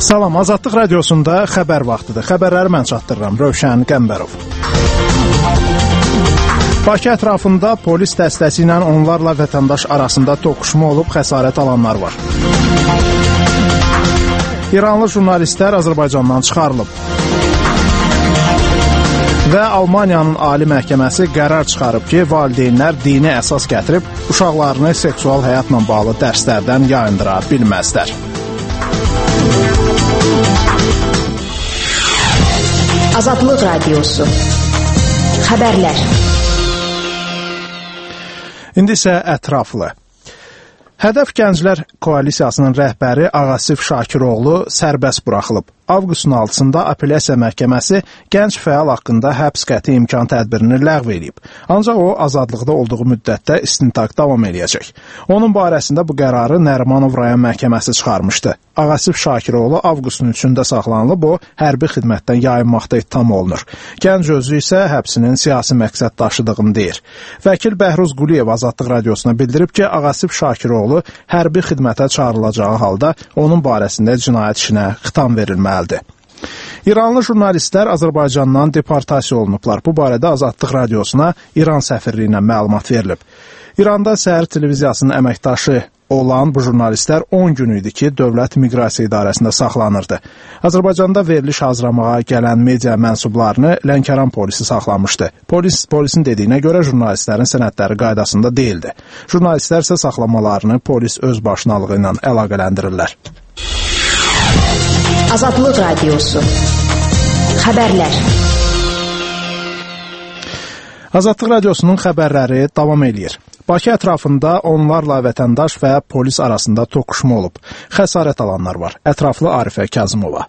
Salam, Azadlıq Radiosunda xəbər vaxtıdır. Xəbərləri mən çatdırıram, Rövşən Qəmbərov. Bakı ətrafında polis dəstəsi ilə onlarla vətəndaş arasında toqquşma olub, xəsarət alanlar var. İranlı jurnalistlər Azərbaycandan çıxarılıb. Və Almaniyanın Ali Məhkəməsi qərar çıxarıb ki, valideynlər dini əsas gətirib uşaqlarını seksual həyatla bağlı dərslərdən yayındıra bilməzlər. Azadlıq Radiosu. Xəbərlər. İndi isə ətraflı. Hədəf Gənclər Koalisiyasının rəhbəri Ağasif Şakiroğlu sərbəst buraxılıb. Avqustun 6-sında Apellyasiya Məhkəməsi gənc fəal haqqında həbs qəti imkan tədbirini ləğv edib. Ancaq o, azadlıqda olduğu müddətdə istintaq davam edəcək. Onun barəsində bu qərarı Nərimanov rayon məhkəməsi çıxarmışdı. Ağasif Şakiroğlu avqustun 3-də saxlanılıb, o, hərbi xidmətdən yayınmaqda ittiham olunur. Gənc özü isə həbsinin siyasi məqsəd daşıdığını deyir. Vəkil Bəhruz Quliyev Azadlıq Radiosuna bildirib ki, Ağasif Şakiroğlu hərbi xidmətə çağrılacağı halda onun barəsində cinayət işinə xitam verilməlidir. İranlı jurnalistlər Azərbaycandan deportasiya olunublar. Bu barədə Azadlıq Radiosuna İran səfirliyi ilə məlumat verilib. İranda Səhər televiziyasının əməkdaşı olan bu jurnalistlər 10 gün idi ki, Dövlət Miqrasiya İdarəsində saxlanırdı. Azərbaycanda veriliş hazırlamağa gələn media mənsublarını Lənkəran polisi saxlamışdı. Polisin dediyinə görə jurnalistlərin sənədləri qaydasında deyildi. Jurnalistlər isə saxlamalarını polis öz başınalığı ilə əlaqələndirirlər. Azadlıq Radiosu. Xəbərlər. Azadlıq Radiosunun xəbərləri davam edir. Bakı ətrafında onlarla vətəndaş və polis arasında toqquşma olub. Xəsarət alanlar var. Ətraflı Arifə Kazımova.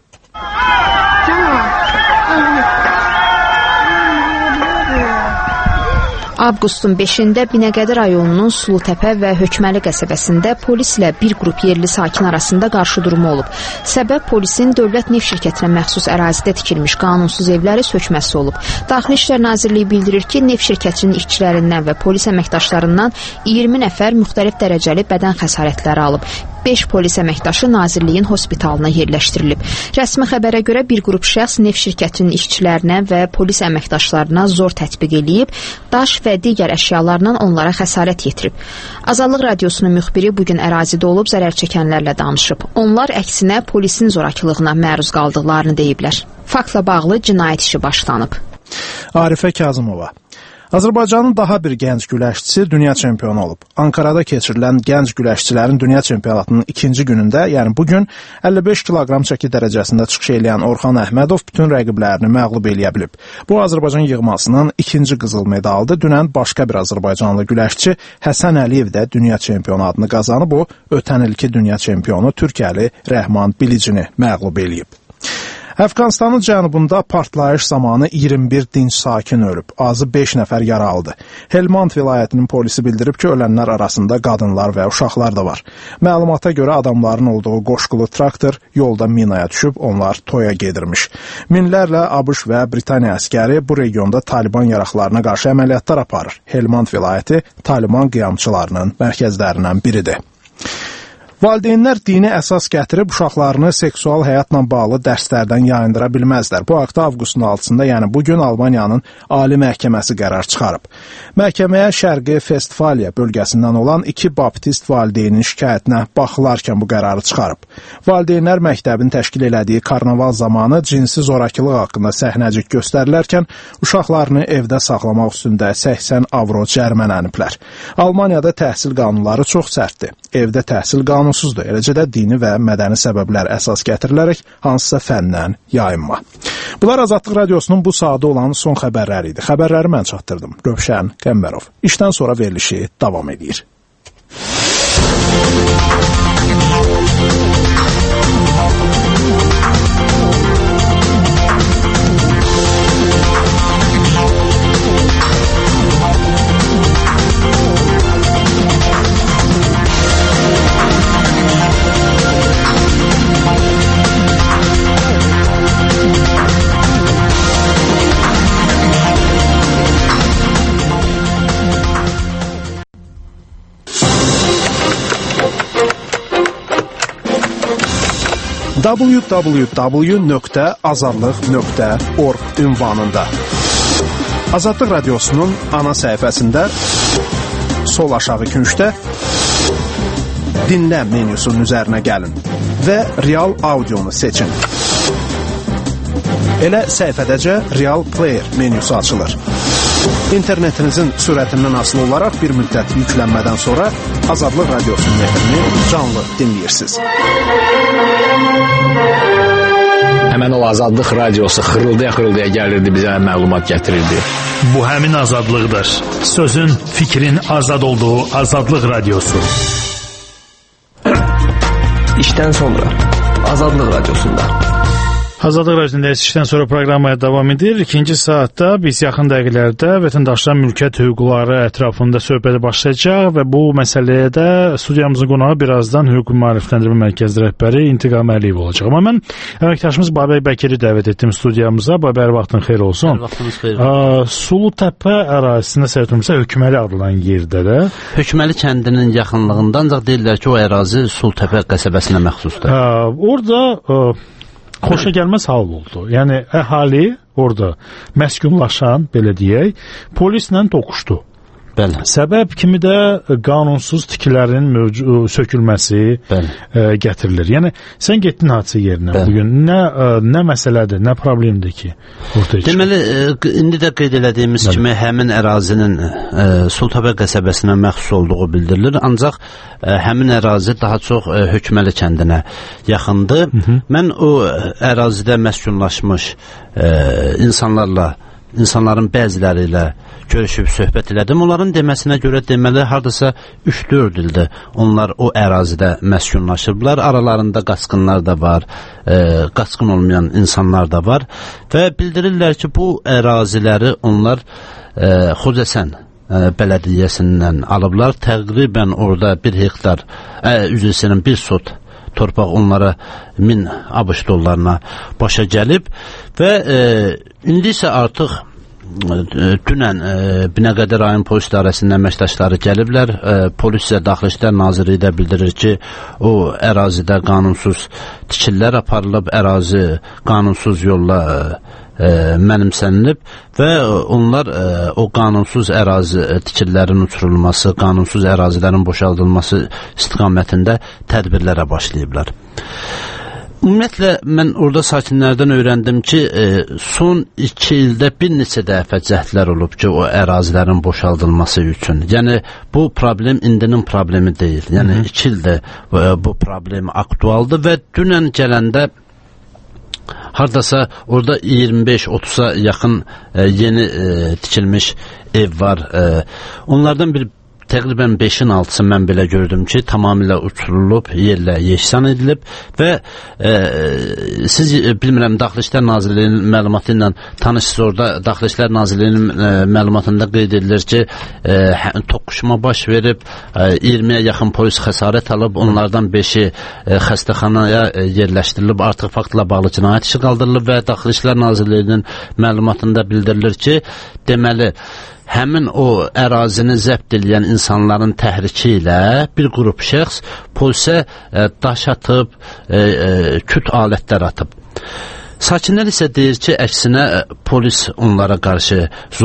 Avqustun 5-də Binəqədi rayonunun Sulutəpə və Hökməli qəsəbəsində polis ilə bir qrup yerli sakin arasında qarşıdurma olub. Səbəb polisin Dövlət Neft şirkətinə məxsus ərazidə tikilmiş qanunsuz evləri sökməsi olub. Daxili İşlər Nazirliyi bildirir ki, neft şirkətinin işçilərindən və polis əməkdaşlarından 20 nəfər müxtəlif dərəcəli bədən xəsarətləri alıb. 5 polis əməkdaşı Nazirliyin hospitalına yerləşdirilib. Rəsmi xəbərə görə bir qrup şəxs neft şirkətinin işçilərinə və polis əməkdaşlarına zor tətbiq eləyib, daş və digər əşyalarla onlara xəsarət yetirib. Azadlıq Radiosunun müxbiri bugün ərazidə olub zərər çəkənlərlə danışıb. Onlar əksinə polisin zorakılığına məruz qaldıqlarını deyiblər. Faktla bağlı cinayət işi başlanıb. Arifə Kazımova. Azərbaycanın daha bir gənc güləşçisi dünya çempionu olub. Ankarada keçirilən gənc güləşçilərin dünya çempionatının ikinci günündə, yəni bugün 55 kiloqram çəki dərəcəsində çıxış eləyən Orxan Əhmədov bütün rəqiblərini məğlub eləyə bilib. Bu, Azərbaycan yığmasının ikinci qızıl medaldır. Dünən başqa bir Azərbaycanlı güləşçi Həsən Əliyev də dünya çempionu adını qazanıb. O, ötən ilki dünya çempionu Türkiyəli Rəhman Bilicini məğlub eləyib. Əfqanistanın cənubunda partlayış zamanı 21 dinc sakin ölüb, azı 5 nəfər yara aldı. Helmand vilayətinin polisi bildirib ki, ölənlər arasında qadınlar və uşaqlar da var. Məlumata görə adamların olduğu qoşqulu traktor yolda minaya düşüb, onlar toya gedirmiş. Minlərlə ABŞ və Britaniya əskəri bu regionda Taliban yaraqlarına qarşı əməliyyatlar aparır. Helmand vilayəti Taliban qiyamçılarının mərkəzlərindən biridir. Valideynlər dini əsas gətirib uşaqlarını seksual həyatla bağlı dərslərdən yayındıra bilməzlər. Bu haqda avqustun 6-sında, yəni bugün Almaniyanın Ali Məhkəməsi qərar çıxarıb. Məhkəməyə Şərqi Vestfaliya bölgəsindən olan 2 baptist valideynin şikayətinə baxılarkən bu qərarı çıxarıb. Valideynlər məktəbin təşkil elədiyi karnaval zamanı cinsi zorakılıq haqqında səhnəcik göstərilərkən uşaqlarını evdə saxlamaq üstündə 80 avro cərimələniblər. Almaniyada təhsil qanunları çox sərtdir. Evdə təhsil qanunsuzdur, eləcə də dini və mədəni səbəblər əsas gətirilərək hansısa fəndən yayınma. Bunlar Azadlıq Radiosunun bu saatda olan son xəbərləri idi. Xəbərləri mən çatdırdım. Rövşən Qəmbərov. İşdən sonra verilişi davam edir. www.azadlıq.org ünvanında. Azadlıq Radiosunun ana səhifəsində sol aşağı küncdə dinlə menyusunun üzərinə gəlin və real audionu seçin. Elə səhifədəcə Real Player menyusu açılır. İnternetinizin sürətindən asılı olaraq bir müddət yüklənmədən sonra Azadlıq Radiosunun efrini canlı dinləyirsiniz. Həmən o Azadlıq Radiosu xırıldaya gəlirdi, bizə məlumat gətirirdi. Bu həmin azadlıqdır. Sözün, fikrin azad olduğu Azadlıq Radiosu. İşdən sonra Azadlıq Radiosunda. Azadlıq Radiosunda işdən sonra proqramaya davam edir. İkinci saatda biz yaxın dəqiqələrdə vətəndaşların mülkiyyət hüquqları ətrafında söhbəti başlayacaq və bu məsələyə də studiyamızın qonağı birazdan Hüquq Maarifləndirmə Mərkəzi rəhbəri İntiqam Əliyev olacaq. Amma mən əməkdaşımız Babək Bəkiri dəvət etdim studiyamıza. Babək, vaxtın xeyir olsun. Vaxtınız xeyir olsun. Sulutəpə ərazisində səhvləmirəmsə Hökməli adlanan yerdə də. Hökməli kəndinin yaxınlığında, ancaq deyirlər ki, o ərazi Sulutəpə qəsəbəsinə məxsusdur. Orada xoşa gəlməz hal oldu. Yəni əhali orada məskunlaşan, belə deyək, polislə toqquşdu. Bəli. Səbəb kimi də qanunsuz tikilərin sökülməsi gətirilir. Yəni sən getdin hadisə yerinə bugün. Nə məsələdir, nə problemdir ki? Deməli, indi də qeyd elədiyimiz kimi həmin ərazinin Sulutəpə qəsəbəsinə məxsus olduğu bildirilir. Ancaq həmin ərazi daha çox Hökməli kəndinə yaxındır. Mən o ərazidə məskunlaşmış insanların bəziləri ilə görüşüb söhbət elədim. Onların deməsinə görə deməli hardasa 3-4 ildir onlar o ərazidə məskunlaşıblar. Aralarında qaçqınlar da var, qaçqın olmayan insanlar da var və bildirirlər ki, bu əraziləri onlar Xocəsən bələdiyyəsindən alıblar. Təqribən orada 1 hektar, bir sot torpaq onlara 1000 ABŞ dollarına başa gəlib və indi isə artıq dünən Binəqədi rayon polis idarəsinin əməkdaşları gəliblər. Polis və Daxili İşlər Nazirliyi də bildirir ki, o ərazidə qanunsuz tikililər aparılıb, ərazi qanunsuz yolla mənimsənilib və onlar o qanunsuz ərazi tikililərin uçurulması, qanunsuz ərazilərin boşaldılması istiqamətində tədbirlərə başlayıblar. Ümumiyyətlə, mən orada sakinlərdən öyrəndim ki, son 2 ildə bir neçə dəfə cəhdlər olub ki, o ərazilərin boşaldılması üçün. Yəni, bu problem indinin problemi deyil. Yəni, 2 ildə bu problem aktualdır və dünən gələndə hardasa orada 25-30'a yaxın yeni tikilmiş ev var. Onlardan bir təqribən 5'in 6'sı mən belə gördüm ki, tamamilə uçurulub, yerlə yeksan edilib və siz bilmirəm, Daxili İşlər Nazirliyinin məlumatı ilə tanışsınız. Orada Daxili İşlər Nazirliyinin məlumatında qeyd edilir ki, toqquşma baş verib, 20'yə yaxın polis xəsarət alıb, onlardan 5'i xəstəxanaya yerləşdirilib, artıq faktla bağlı cinayət işi qaldırılıb və Daxili İşlər Nazirliyinin məlumatında bildirilir ki, deməli, həmin o ərazini zəbt edən insanların təhriki ilə bir qrup şəxs polisə daş atıb, küt alətlər atıb. Sakinlər isə deyir ki, əksinə polis onlara qarşı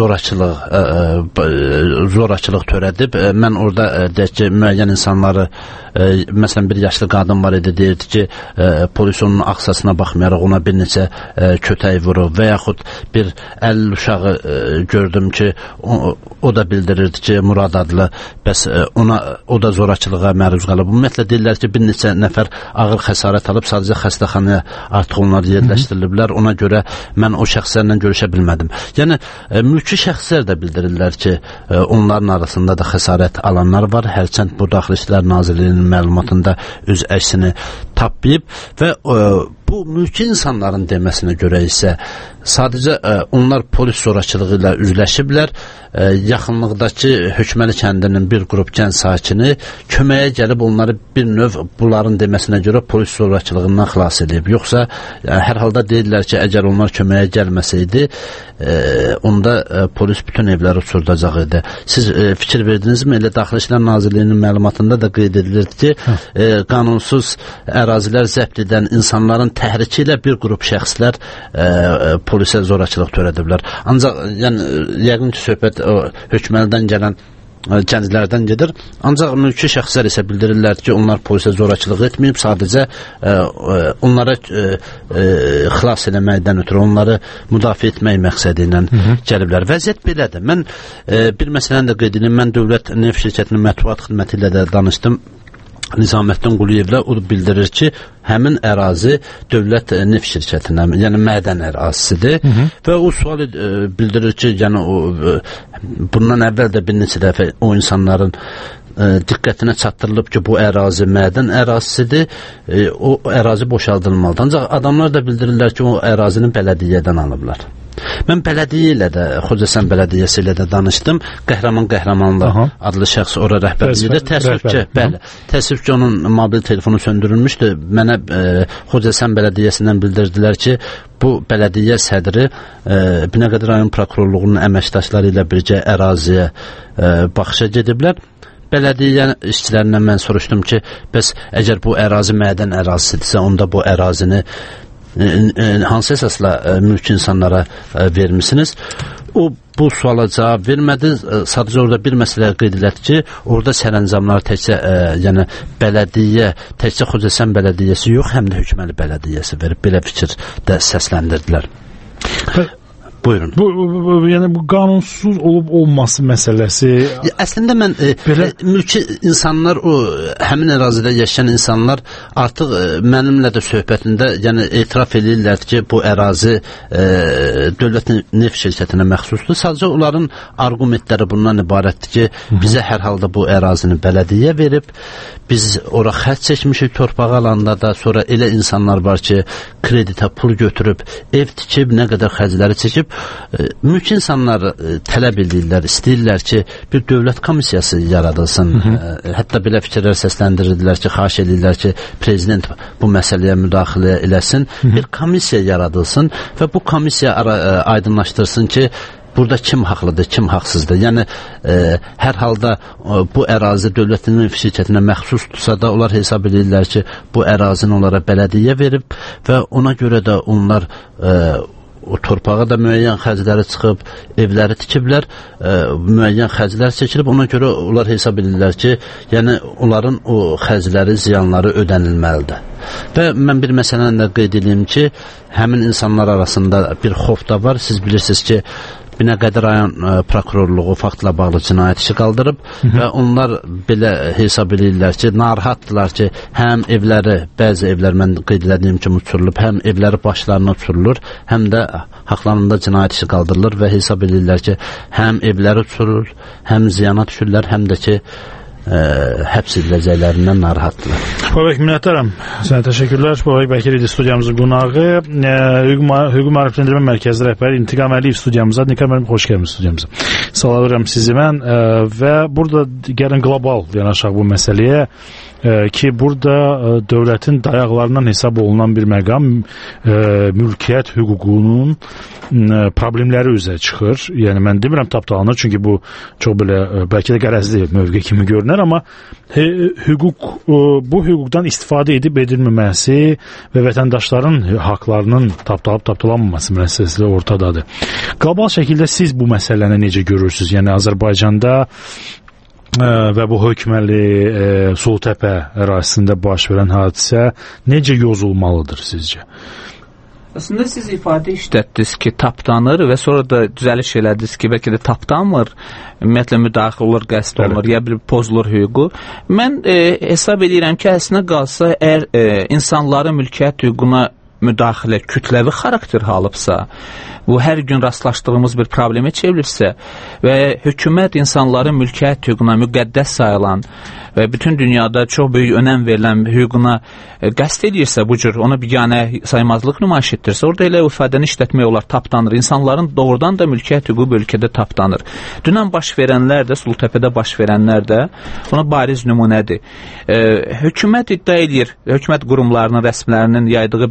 zorakılıq törədib. Mən orada deyək ki, müəyyən insanları, məsələn bir yaşlı qadın var idi, deyirdi ki, polis onun axsasına baxmayaraq ona bir neçə kötək vurub və yaxud bir 50 uşağı gördüm ki, o da bildirirdi ki, Murad adlı, bəs o da zorakılığa məruz qalıb. Ümumiyyətlə deyirlər ki, bir neçə nəfər ağır xəsarət alıb, sadəcə xəstəxanaya artıq onlar yerləşdirilir. Ona görə mən o şəxslərlə görüşə bilmədim. Yəni, mülki şəxslər də bildirirlər ki, onların arasında da xəsarət alanlar var. Hərçənd bu Daxili İşlər Nazirliyinin məlumatında öz əksini tapmayıb və bu mülki insanların deməsinə görə isə sadəcə onlar polis zorakılığı ilə üzləşiblər. Yaxınlıqdakı Hökməli kəndinin bir qrup gənc sakini köməyə gəlib onları bir növ bunların deməsinə görə polis zorakılığından xilas edib. Yoxsa hər halda deyirlər ki, əgər onlar köməyə gəlməsəydi, onda polis bütün evləri uçurdacaq idi. Siz fikir verdinizmi? Elə Daxili İşlər Nazirliyinin məlumatında da qeyd edilirdi ki, qanunsuz ərazilər zəbt edən insanların təhriki ilə bir qrup şəxslər polisə zorakılıq törədiblər. Ancaq yəqin ki, söhbət hökməlidən gələn gənclərdən gedir. Ancaq mülki şəxslər isə bildirirlər ki, onlar polisə zorakılıq etməyib, sadəcə onlara xilas eləməkdən ötürü, onları müdafiə etmək məqsədi ilə gəliblər. Vəziyyət belədir. Mən bir məsələni də qeyd edeyim. Mən Dövlət Neft Şirkətinin mətbuat xidməti ilə də danışdım. Nizaməddin Quliyevlə o bildirir ki, həmin ərazi Dövlət Neft Şirkətindən, yəni mədən ərazisidir və o sual bildirir ki, yəni bundan əvvəl də bir neçə dəfə o insanların diqqətinə çatdırılıb ki, bu ərazi mədən ərazisidir, o ərazi boşaldılmalıdır. Ancaq adamlar da bildirirlər ki, o ərazini bələdiyyədən alıblar. Mən bələdiyyə ilə də, Xocasən bələdiyyəsi ilə də danışdım. Qəhrəmanlı adlı şəxs ora rəhbərliyidir. Təəssüf ki, onun mobil telefonu söndürülmüşdü. Mənə Xocasən bələdiyyəsindən bildirdilər ki, bu bələdiyyə sədri Binəqədi rayon prokurorluğunun əməkdaşları ilə birgə əraziyə baxışa gediblər. Bələdiyyə işçilərindən mən soruşdum ki, bəs əgər bu ərazi mədən ərazisidirsə, onda bu ərazini hansı əsasla mülki insanlara vermişsiniz? O bu suala cavab vermədi. Sadəcə orada bir məsələ qeyd elədi ki, orada sərəncamlar təkcə yəni bələdiyyə, təkcə Xocasən bələdiyyəsi yox, həm də Hökməli bələdiyyəsi verib belə fikir də səsləndirdilər. Buyurun. Yəni bu qanunsuz olub olması məsələsi. Əslində mən mülki insanlar, o həmin ərazidə yaşayan insanlar artıq mənimlə də söhbətində yəni etiraf edirlər ki, bu ərazi Dövlət Neft Şirkətinə məxsusdur. Sadəcə onların arqumentləri bundan ibarətdir ki, bizə hər halda bu ərazini bələdiyyə verib, biz ora xərc çəkmişik torpaq alanda da, sonra elə insanlar var ki, kreditə pul götürüb, ev tikib, nə qədər xərcləri çəkib. Mülki insanlar tələb edirlər, istəyirlər ki, bir dövlət komissiyası yaradılsın. Hətta belə fikirlər səsləndirdilər ki, xahiş edirlər ki, prezident bu məsələyə müdaxilə eləsin, bir komissiya yaradılsın və bu komissiya aydınlaşdırsın ki, burada kim haqlıdır, kim haqsızdır. Yəni, hər halda bu ərazi dövlətin şirkətinə məxsusdursa da, onlar hesab edirlər ki, bu ərazini onlara bələdiyyə verib və ona görə də onlar o torpağa da müəyyən xərcləri çıxıb, evləri tikiblər, müəyyən xərclər çəkilib, ona görə onlar hesab edirlər ki, yəni onların o xərcləri, ziyanları ödənilməlidir. Və mən bir məsələni də qeyd edeyim ki, həmin insanlar arasında bir xof da var. Siz bilirsiniz ki, Binəqədi rayon prokurorluğu faktla bağlı cinayət işi qaldırıb və onlar belə hesab edirlər ki, narahatdırlar ki, həm evləri, bəzi evlər mən qeyd edədiyim kimi uçurulub, həm evləri başlarına uçurulur, həm də haqlarında cinayət işi qaldırılır və hesab edirlər ki, həm evləri uçurur, həm ziyana düşürlər, həm də ki, həbs ediləcəklərindən narahatdırlar. Babək, minnətdaram. Sənə təşəkkürlər. Babək Bəkir idi studiyamızın qonağı. Hüquq Maarifləndirmə Mərkəzi rəhbəri İntiqam Əliyev studiyamıza. İntiqam Əliyev, xoş gəlmiş studiyamıza. Salamlayıram sizi mən və burada gəlin qlobal yanaşaq bu məsələyə ki, burada dövlətin dayaqlarından hesab olunan bir məqam mülkiyyət hüququnun problemləri üzrə çıxır. Yəni, mən demirəm tapdalanır, çünki bu çox belə, bəlkə də qərəzli mövqe kimi görünər, amma bu hüquqdan istifadə edib edilməməsi və vətəndaşların haqlarının tapdalanmaması məsələsi ortadadır. Qlobal şəkildə siz bu məsələni necə görürsünüz? Yəni, Azərbaycanda və bu Hökməli Sulutəpə ərazisində baş verən hadisə necə yozulmalıdır sizcə? Aslında siz ifadə işlətdiniz ki, tapdanır və sonra da düzəliş elədiniz ki, bəlkə də tapdanmır, ümumiyyətlə müdaxilə olur, qəsd olunur, ya bir pozulur hüququ. Mən hesab edirəm ki, əslində qalsa, əgər insanların mülkiyyət hüququna müdaxilə kütləvi xarakter alıbsa, bu hər gün rastlaşdığımız bir problemə çevrilirsə və hökumət insanların mülkiyyət hüququna müqəddəs sayılan və bütün dünyada çox böyük önəm verilən hüququna qəsd edirsə, bu cür ona biganə saymazlıq nümayiş etdirsə, orada elə ifadəni işlətmək olar, tapdanır. İnsanların doğrudan da mülkiyyət hüququ bu ölkədə tapdanır. Dünən baş verənlər də, Sulutəpədə baş verənlər də ona bariz nümunədir. Hökumət iddia edir, hökumət qurumlarının, rəsmilərinin yaydığı bəyanatda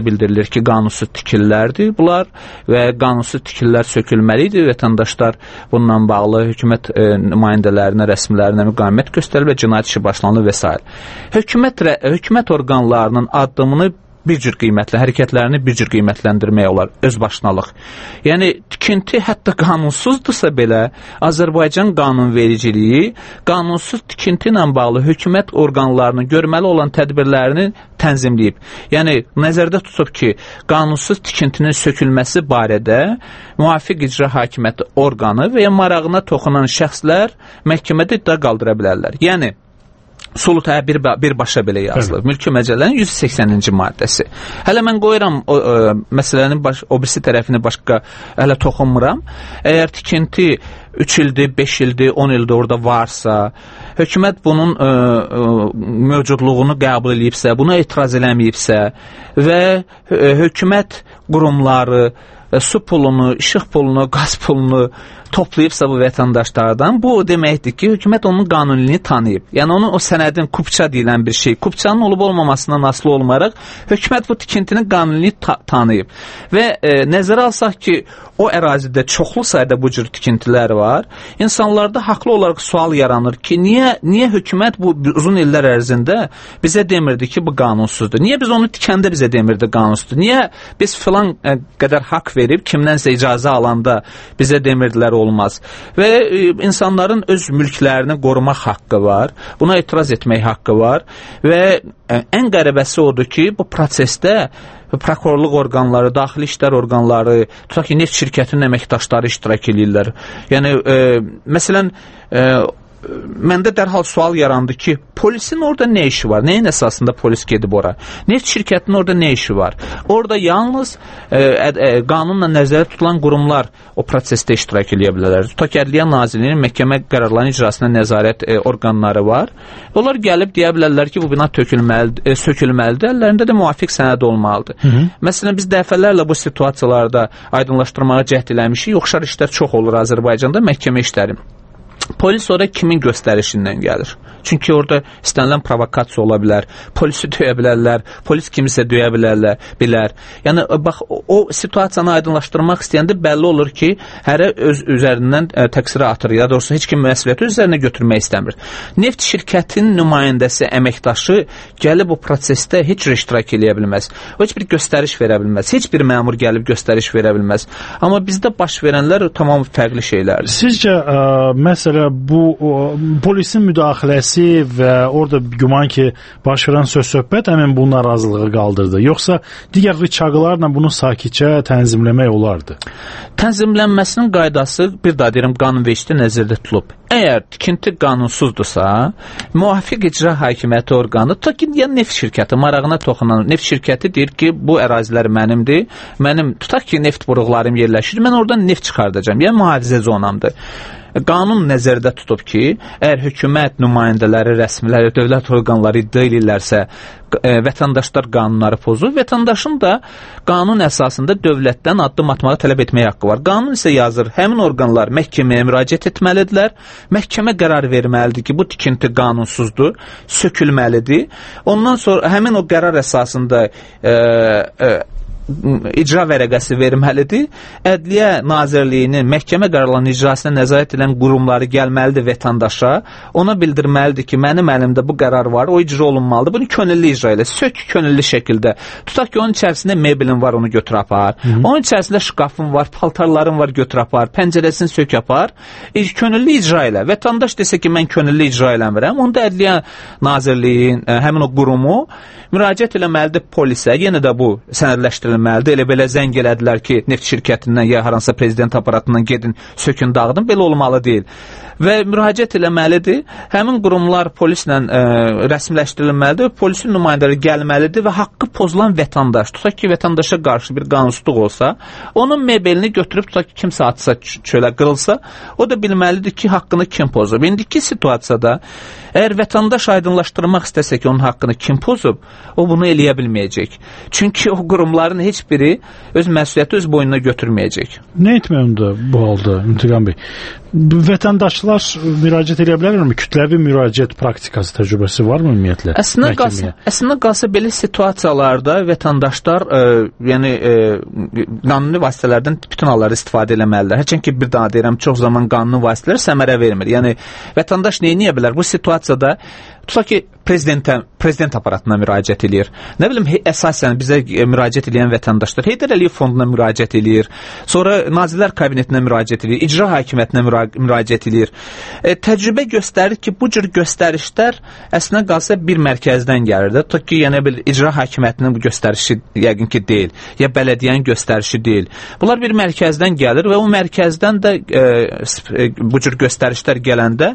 bildirilir ki, qanunsuz tikililərdir bunlar və qanunsuz tikililər sökülməlidir. Vətəndaşlar bununla bağlı hökumət nümayəndələrinə, rəsmilərinə müqavimət göstərir və cinayət işi başlanır və s. Hökumət orqanlarının addımını bir cür qiymətlə, hərəkətlərini bir cür qiymətləndirmək olar, özbaşınalıq. Yəni, tikinti hətta qanunsuzdusa belə, Azərbaycan qanunvericiliyi qanunsuz tikinti ilə bağlı hökumət orqanlarının görməli olan tədbirlərini tənzimləyib. Yəni, nəzərdə tutub ki, qanunsuz tikintinin sökülməsi barədə müvafiq icra hakimiyyəti orqanı və ya marağına toxunan şəxslər məhkəmədə iddia qaldıra bilərlər. Yəni, Sulutaya birbaşa belə yazılır. Mülki Məcəllənin 180-ci maddəsi. Hələ mən qoyuram məsələnin o birisi tərəfini başqa hələ toxunmuram. Əgər tikinti 3 ildir, 5 ildir, 10 ildir orada varsa, hökumət bunun mövcudluğunu qəbul edibsə, buna etiraz eləməyibsə və hökumət qurumları su pulunu, işıq pulunu, qaz pulunu toplayıbsa bu vətəndaşlardan, bu deməkdir ki, hökumət onun qanuniliyini tanıyıb. Yəni, onun o sənədin kupça deyilən bir şey, kupçanın olub-olmamasından asılı olmayaraq, hökumət bu tikintinin qanuniliyini tanıyıb. Və nəzərə alsaq ki, o ərazidə çoxlu sayda bu cür tikintilər var. İnsanlarda haqlı olaraq sual yaranır ki, niyə hökumət bu uzun illər ərzində bizə demirdi ki, bu qanunsuzdur? Niyə biz onu tikəndə bizə demirdi qanunsuzdur? Niyə biz filan qədər haqq verib, kimdənsə icazə alanda bizə demirdilər olmaz? Və insanların öz mülklərini qorumaq haqqı var, buna etiraz etmək haqqı var və ən qəribəsi odur ki, bu prosesdə prokurorluq orqanları, daxili işlər orqanları, tutaq ki, neft şirkətinin əməkdaşları iştirak edirlər. Yəni, məsələn, məndə dərhal sual yarandı ki, polisin orada nə işi var? Nəyin əsasında polis gedib ora? Neft şirkətinin orada nə işi var? Orada yalnız qanunla nəzərdə tutulan qurumlar o prosesdə iştirak edə bilərlər. Tutaq ki, Ədliyyə Nazirliyinin məhkəmə qərarlarının icrasına nəzarət orqanları var. Onlar gəlib deyə bilərlər ki, bu bina sökülməlidir, əllərində də müvafiq sənəd olmalıdır. Məsələn, biz dəfələrlə bu situasiyalarda aydınlaşdırmağa cəhd eləmişik. Oxşar işlər çox olur Azərbaycanda, məhkəmə işləri. Polis orada kimin göstərişindən gəlir? Çünki orada istənilən provokasiya ola bilər, polisi döyə bilərlər, polis kimisə döyə bilər. Yəni, bax, o situasiyanı aydınlaşdırmaq istəyəndə bəlli olur ki, hərə öz üzərindən təqsirə atır, ya doğrusu heç kim məsuliyyəti üzərinə götürmək istəmir. Neft şirkətinin nümayəndəsi, əməkdaşı gəlib o prosesdə heç bir iştirak edə bilməz, heç bir göstəriş verə bilməz, heç bir məmur gəlib göstəriş verə bilməz. Amma bizdə baş verənlər tamam fərqli şeylərdir. Sizcə, məsələ bu polisin müdaxiləsi və orada güman ki, baş verən söz-söhbət həmin bu narazılığı qaldırdı. Yoxsa digər rıçaqlarla bunu sakitcə tənzimləmək olardı? Tənzimlənməsinin qaydası, bir daha deyirəm, qanunvericilikdə nəzərdə tutulub. Əgər tikinti qanunsuzdusa, müvafiq icra hakimiyyəti orqanı, tutaq ki, ya neft şirkəti, marağına toxunan neft şirkəti deyir ki, bu ərazilər mənimdir, tutaq ki, neft buruqlarım yerləşir, mən oradan neft çıxardacağım, ya mühafizə zonamdır. Qanun nəzərdə tutub ki, əgər hökumət nümayəndələri, rəsmiləri, dövlət orqanları iddia edirlərsə, vətəndaşlar qanunları pozur, vətəndaşın da qanun əsasında dövlətdən addım atmağı tələb etməyə haqqı var. Qanun isə yazır, həmin orqanlar məhkəməyə müraciət etməlidirlər, məhkəmə qərar verməlidir ki, bu tikinti qanunsuzdur, sökülməlidir. Ondan sonra həmin o qərar əsasında icra vərəqəsi verməlidir. Ədliyyə Nazirliyinin məhkəmə qərarlarının icrasına nəzarət edən qurumları gəlməlidir vətəndaşa. Ona bildirməlidir ki, mənim əlimdə bu qərar var, o icra olunmalıdır. Bunu könüllü icra elə, sök könüllü şəkildə. Tutaq ki, onun içərisində mebelin var, onu götür apar. Onun içərisində şkafın var, paltarların var, götür apar. Pəncərəsini sök apar. Könüllü icra elə. Vətəndaş desə ki, mən könüllü icra eləmirəm. Onda Ədliyyə Nazirliyin həmin o qurumu müraciət eləməlidir polisə. Yenə də bu sənədləşdirilməlidir. Elə belə zəng elədilər ki, neft şirkətindən ya haransa prezident aparatından gedin, sökün, dağıdın. Belə olmalı deyil. Və müraciət eləməlidir. Həmin qurumlar polislə rəsmiləşdirilməlidir. Polisin nümayəndələri gəlməlidir və haqqı pozulan vətəndaş, tutaq ki, vətəndaşa qarşı bir qanunsuzluq olsa, onun mebelini götürüb, tutaq ki, kimsə atsa, çölə qırılsa, o da bilməlidir ki, haqqını kim pozub. İndiki situasiyada, əgər vətəndaş aydınlaşdırmaq istəsə ki, onun haqqını kim pozub, o bunu eləyə bilməyəcək. Çünki o qurumların yəni heç biri öz məsuliyyəti öz boynuna götürməyəcək. Nə etmək onda bu halda İntiqam bəy? Vətəndaşlar müraciət edə bilərmi? Kütləvi müraciət praktikası təcrübəsi varmı ümumiyyətlə? Əslində qalsa belə situasiyalarda vətəndaşlar qanuni vasitələrdən bütün hallarda istifadə etməlidirlər. Hərçənd ki bir daha deyirəm, çox zaman qanuni vasitələr səmərə vermir. Yəni vətəndaş nə edə bilər? Bu situasiyada tutaq ki prezident aparatına müraciət edir. Nə bilim, əsasən bizə müraciət edən vətəndaşlar Heydər Əliyev fonduna müraciət edir. Sonra Nazirlər Kabinetinə müraciət edir. İcra hakimiyyətinə müraciət edir. Təcrübə göstərir ki, bu cür göstərişlər əslində qalsa bir mərkəzdən gəlir də. Tutaq ki, yəni bir icra hakimiyyətinin bu göstərişi yəqin ki deyil, ya bələdiyyənin göstərişi deyil. Bunlar bir mərkəzdən gəlir və o mərkəzdən də bu cür göstərişlər gələndə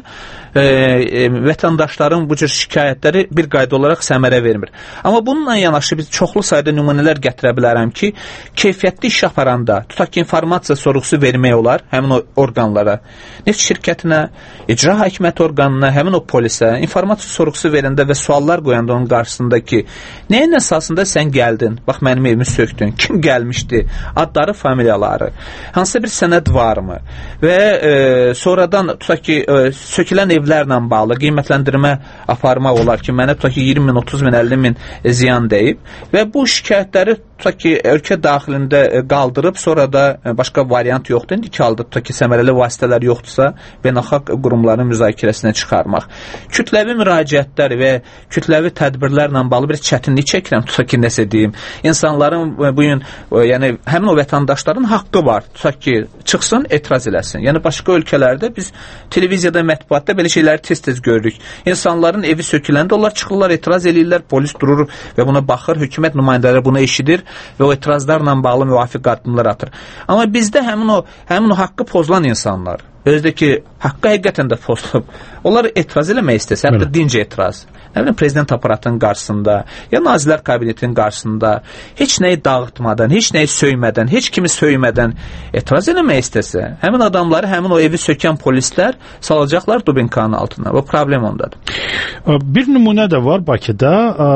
vətəndaşların bu cür şikayətləri bir qayda olaraq səmərə vermir. Amma bununla yanaşı biz çoxlu sayda nümunələr gətirə bilərəm ki, keyfiyyətli iş aparanda, tutaq ki, informasiya sorğusu vermək olar həmin o orqanlara, neft şirkətinə, icra hakimiyyəti orqanına, həmin o polisə, informasiya sorğusu verəndə və suallar qoyanda onun qarşısında ki, nəyin əsasında sən gəldin, bax mənim evimi söktün, kim gəlmişdi, adları, familiyaları, hansısa bir sənəd varmı və sonradan tutaq ki, sökülən evlərlə bağlı qiymətləndirmə aparmaq olar ki, mənə tutaq ki 20 min, 30 min, 50 min ziyan deyib və bu şikayətləri tutaq ki ölkə daxilində qaldırıb sonra da başqa variant yoxdur. İndiki halda tutaq ki səmərəli vasitələr yoxdursa beynəlxalq qurumların müzakirəsinə çıxarmaq. Kütləvi müraciətlər və kütləvi tədbirlərlə bağlı bir çətinlik çəkirəm, tutaq ki nəsə deyim. İnsanların bugün yəni həmin o vətəndaşların haqqı var. Tutaq ki çıxsın, etiraz eləsin. Yəni başqa ölkələrdə biz televiziyada, mətbuatda belə şeyləri tez-tez görürük. İnsanların evi söküləndə onlar çıxırlar, etiraz eləyirlər, polis durur və buna baxır, hökumət nümayəndələri bunu eşidir və o etirazlarla bağlı müvafiq addımlar atır. Amma bizdə həmin o haqqı pozulan insanlar, özdə ki, haqqı həqiqətən də pozulub, onlar etiraz eləmək istəsə, hətta dinc etiraz. Nə bilim, prezident aparatının qarşısında, ya Nazirlər Kabinetinin qarşısında heç nəyi dağıtmadan, heç nəyi söymədən, heç kimi söymədən etiraz eləmək istəsə, həmin adamları, həmin o evi sökən polislər salacaqlar dubinkanın altına. Bu problem ondadır. Bir nümunə də var Bakıda,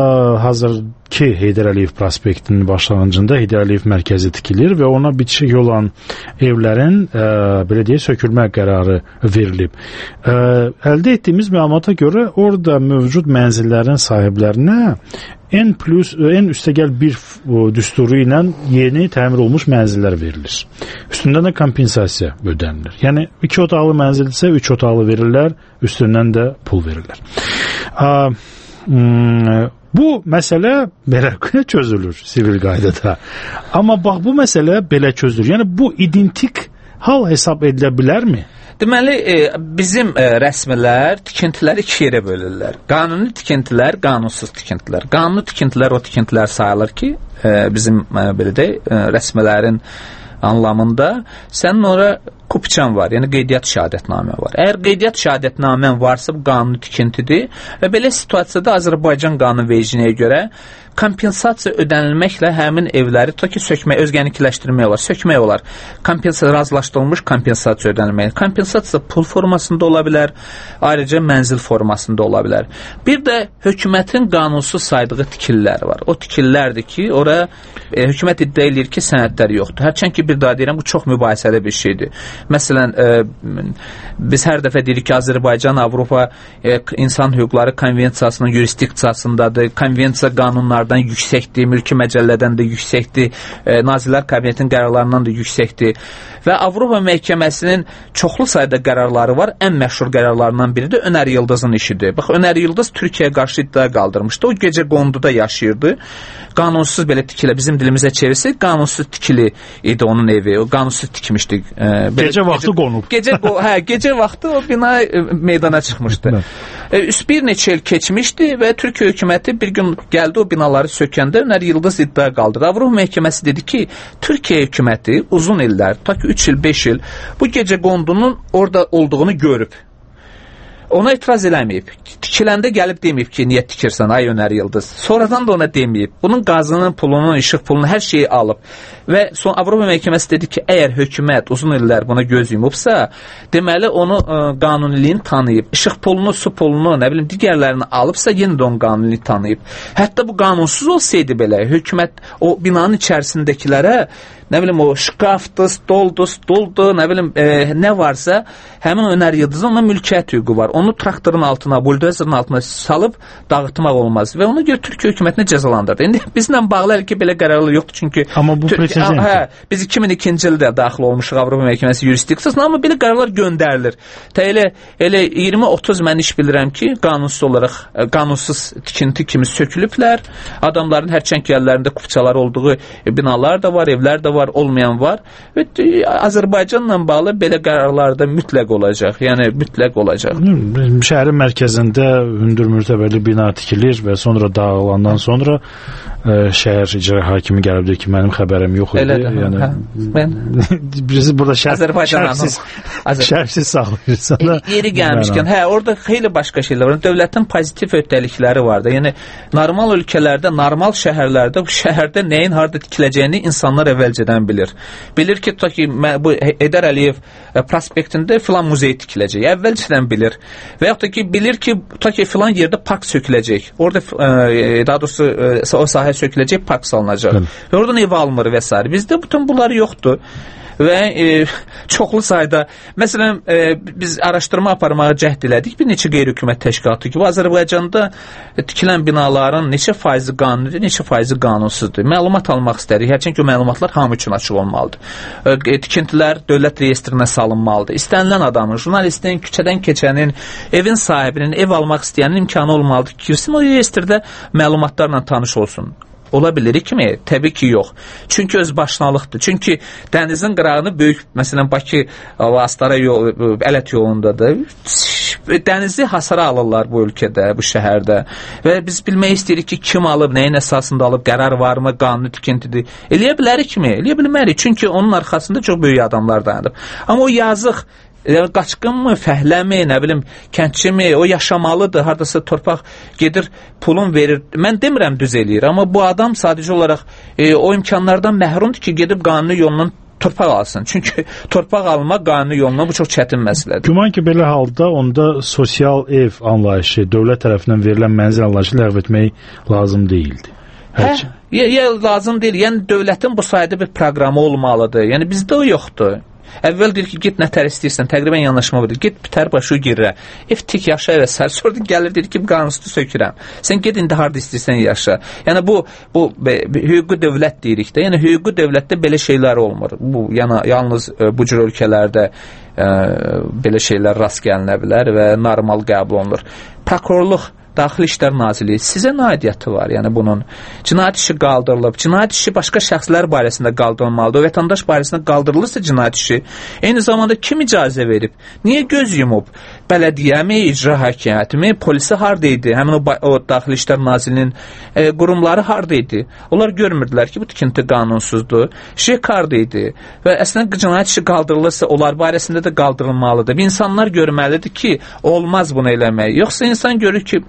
hazırki Heydər Əliyev prospektinin başlanğıcında Heydər Əliyev mərkəzi tikilir və ona bitişik olan evlərin belə deyək, sökülmə qərarı verilib. Əldə etdiyimiz məlumata görə orada mövcud mənzillərin sahiblərinə en üstəgəl bir düsturu ilə yeni təmir olmuş mənzillər verilir. Üstündən də kompensasiya ödənilir. Yəni 2 otaqlı mənzildirsə 3 otaqlı verirlər, üstündən də pul verirlər. Bu məsələ belə çözülür sivil qaydada. Amma bax bu məsələ belə çözülür. Yəni bu identik hal hesab edilə bilərmi? Deməli, bizim rəsmilər tikintiləri 2 yerə bölürlər. Qanuni tikintilər, qanunsuz tikintilər. Qanuni tikintilər o tikintilər sayılır ki, bizim belə deyək, rəsmələrin anlamında sənin ora kupçan var, yəni qeydiyyat şəhadətnamə var. Əgər qeydiyyat şəhadətnamən varsa, bu qanuni tikintidir və belə situasiyada Azərbaycan qanunvericiliyinə görə kompensasiya ödənilməklə həmin evləri tutaq ki sökmək, özgənikləşdirmək olar, sökmək olar. Razılaşdırılmış kompensasiya ödənilmək. Kompensasiya pul formasında ola bilər, ayrıca mənzil formasında ola bilər. Bir də hökumətin qanunsuz saydığı tikililər var. O tikillərdir ki, ora hökumət iddia edir ki, sənədlər yoxdur. Hərçənd ki, bir daha deyirəm, bu çox mübahisəli bir şeydir. Məsələn, biz hər dəfə deyirik ki, Azərbaycan Avropa İnsan Hüquqları Konvensiyasının yurisdiksiyasındadır, konvensiya qanunlardan yüksəkdir, mülki məcəllədən də yüksəkdir, Nazirlər Kabinetinin qərarlarından da yüksəkdir və Avropa Məhkəməsinin çoxlu sayda qərarları var. Ən məşhur qərarlarından biri də Önər Yıldızın işidir. Bax, Önər Yıldız Türkiyəyə qarşı iddia qaldırmışdı. O gecə qonduda yaşayırdı. Qanunsuz belə tikilə, bizim dilimizə çevirsək, qanunsuz tikili idi onun evi. O qanunsuz tikmişdi. Gecə vaxtı qonub. Gecə vaxtı o bina meydana çıxmışdı. Bir neçə il keçmişdi və Türkiyə hökuməti bir gün gəldi o binaları sökəndə Önər Yıldız iddia qaldırdı. Avropa Məhkəməsi dedi ki, Türkiyə hökuməti uzun illər, ta ki 3 il, 5 il bu gecə qondunun orada olduğunu görüb. ona etiraz eləməyib. Tikiləndə gəlib deməyib ki, niyə tikirsən ay Önər Yıldız. Sonradan da ona deməyib. Bunun qazının, pulunu, işıq pulunu, hər şeyi alıb. Və son Avropa məhkəməsi dedi ki, əgər hökumət uzun illər buna göz yumubsa, deməli onu qanuniliyini tanıyıb. İşıq pulunu, su pulunu, nə bilim digərlərini alıbsa, yenə də onu qanuniliyini tanıyıb. Hətta bu qanunsuz olsaydı belə, hökumət o binanın içərisindəkilərə nə bilim o şkafdır, stoldur, nə bilim nə varsa, həmin Önər Yıldızın ona mülkiyyət hüququ var. Onu traktorun altına, buldozerın altına salıb dağıtmaq olmaz və ona görə Türkiyə hökumətinə cəzalandırdı. İndi bizlə bağlı ki, belə qərarlar yoxdur, çünki amma bu presizentdir. Biz 2002-ci ildə daxil olmuşuq Avropa məhkəməsi yurisdiksiyasına, amma belə qərarlar göndərilir. Elə 20-30 mən iş bilirəm ki, qanunsuz tikinti kimi sökülüblər. Adamların hərçənd yerlərində kupçalar olduğu binalar da var, evlər də var, olmayan var. Və Azərbaycanla bağlı belə qərarlarda mütləq olacaq. Yəni mütləq olacaq. Şəhərin mərkəzində hündür mürtəbəli bina tikilir və sonra dağılandan sonra şəhər icra hakimi gəlib ki, mənim xəbərim yox idi. Yəni mən bizi burada şərhsiz saxlayırsan. Yeri gəlmişkən, orada xeyli başqa şeylər var. Dövlətin pozitiv öhdəlikləri var da. Yəni normal ölkələrdə, normal şəhərlərdə bu şəhərdə nəyin harda tikiləcəyini insanlar əvvəlcədən bilir. Bilir ki, bu Heydər Əliyev prospektində filan muzey tikiləcək. Əvvəlcədən bilir. Və yaxud da ki, bilir ki, filan yerdə park söküləcək. Orada, daha doğrusu, o sahə söküləcək, park salınacaq. Və oradan ev almır və s. Bizdə bütün bunları yoxdur. Və çoxlu sayda, məsələn, biz araşdırma aparmağa cəhd elədik bir neçə qeyri-hökumət təşkilatı ki, bu Azərbaycanda tikilən binaların neçə faizi qanunidir, neçə faizi qanunsuzdur. Məlumat almaq istərik, hərçənd ki, o məlumatlar hamı üçün açıq olmalıdır. Tikintilər dövlət reyestrinə salınmalıdır. İstənilən adamın, jurnalistin, küçədən keçənin, evin sahibinin, ev almaq istəyənin imkanı olmalıdır ki, girsin o reyestrdə məlumatlarla tanış olsun. Ola bilir kimi? Təbii ki, yox. Çünki özbaşınalıqdır. Çünki dənizin qırağını böyük, məsələn, Bakı Astara Ələt yolundadır. Dənizi hasara alırlar bu ölkədə, bu şəhərdə. Və biz bilmək istəyirik ki, kim alıb, nəyin əsasında alıb, qərar varmı, qanuni tikintidir. Eləyə bilərik kimi? Eləyə bilmərik. Çünki onun arxasında çox böyük adamlar dayanır. Amma o yazıq qaçqınmı, fəhləmi, nə bilim, kəndçimi, o yaşamalıdır, haradasa torpaq gedir, pulun verir. Mən demirəm düz eləyir, amma bu adam sadəcə olaraq o imkanlardan məhrumdur ki, gedib qanuni yolla torpaq alsın. Çünki torpaq almaq qanuni yolla bu çox çətin məsələdir. Güman ki, belə halda onda sosial ev anlayışı, dövlət tərəfindən verilən mənzil anlayışı ləğv etmək lazım deyildi. Lazım deyil. Yəni, dövlətin bu sayədə bir proqramı olmalıdır. Yəni, bizdə o yoxdur. Əvvəl deyir ki, get nətər istəyirsən, təqribən yanlışma verir. Get bitər başı girirə. Ev tik yaşa və sər. Sonra gəlir deyir ki, qanunsuz sökürəm. Sən get indi harda istəyirsən yaşa. Yəni bu hüquqi dövlət deyirik də. Yəni hüquqi dövlətdə belə şeylər olmur. Bu yalnız bu cür ölkələrdə belə şeylər rast gəlinə bilər və normal qəbul olunur. Prokurorluq, Daxili İşlər Nazirliyi sizə nə aidiyyəti var? Yəni bunun cinayət işi qaldırılıb. Cinayət işi başqa şəxslər barəsində qaldırılmalıdır. O vətəndaş barəsində qaldırılırsa cinayət işi, eyni zamanda kim icazə verib? Niyə göz yumub? Bələdiyyəmi, icra hakimiyyətimi, polisi hardaydı? Həmin o Daxili İşlər Nazirliyinin qurumları hardaydı? Onlar görmürdülər ki, bu tikinti qanunsuzdur. Şek hardaydı? Və əslən cinayət işi qaldırılırsa, onlar barəsində də qaldırılmalıdır. İnsanlar görməlidir ki, olmaz bunu eləmək. Yoxsa insan görür ki,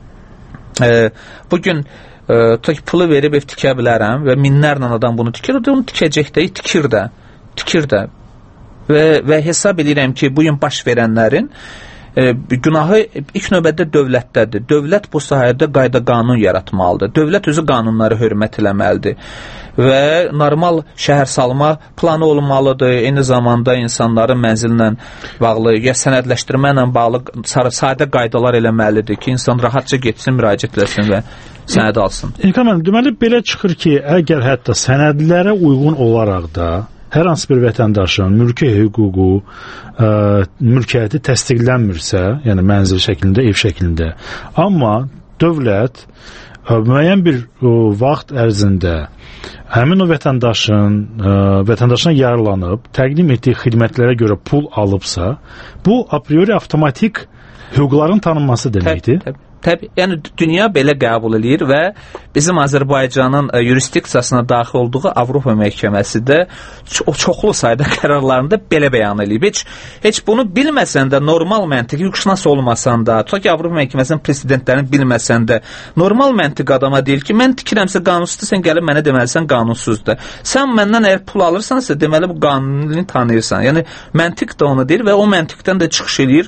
bugün pulu verib ev tikə bilərəm və minlərlə adam bunu tikir, onu tikəcək də, tikir də. Və hesab edirəm ki, bugün baş verənlərin günahı ilk növbədə dövlətdədir. Dövlət bu sahədə qayda qanun yaratmalıdır. Dövlət özü qanunları hörmət eləməlidir. Və normal şəhər salma planı olmalıdır. Eyni zamanda insanların mənzillə bağlı, ya sənədləşdirmə ilə bağlı sadə qaydalar eləməlidir ki, insan rahatca getsin, müraciət etsin və sənəd alsın. İlqar müəllim, deməli belə çıxır ki, əgər hətta sənədlərə uyğun olaraq da hər hansı bir vətəndaşın mülki hüququ, mülkiyyəti təsdiqlənmirsə, yəni mənzil şəklində, ev şəklində, amma dövlət müəyyən bir vaxt ərzində həmin o vətəndaşına yararlanıb, təqdim etdiyi xidmətlərə görə pul alıbsa, bu a priori avtomatik hüquqların tanınması deməkdir. Təbii, yəni dünya belə qəbul edir və bizim Azərbaycanın yurisdiksiyasına daxil olduğu Avropa məhkəməsi də çoxlu sayda qərarlarında belə bəyan edib. Heç bunu bilməsən də, normal məntiq, hüquqşünas olmasan da, tutaq ki, Avropa məhkəməsinin presidentlərini bilməsən də, normal məntiq adama deyir ki, mən tikirəmsə qanunsuzdur, sən gəlib mənə deməlisən qanunsuzdur. Sən məndən əgər pul alırsansa, deməli bu qanunu tanıyırsan. Yəni məntiq də onu deyir və o məntiqdən də çıxış edir,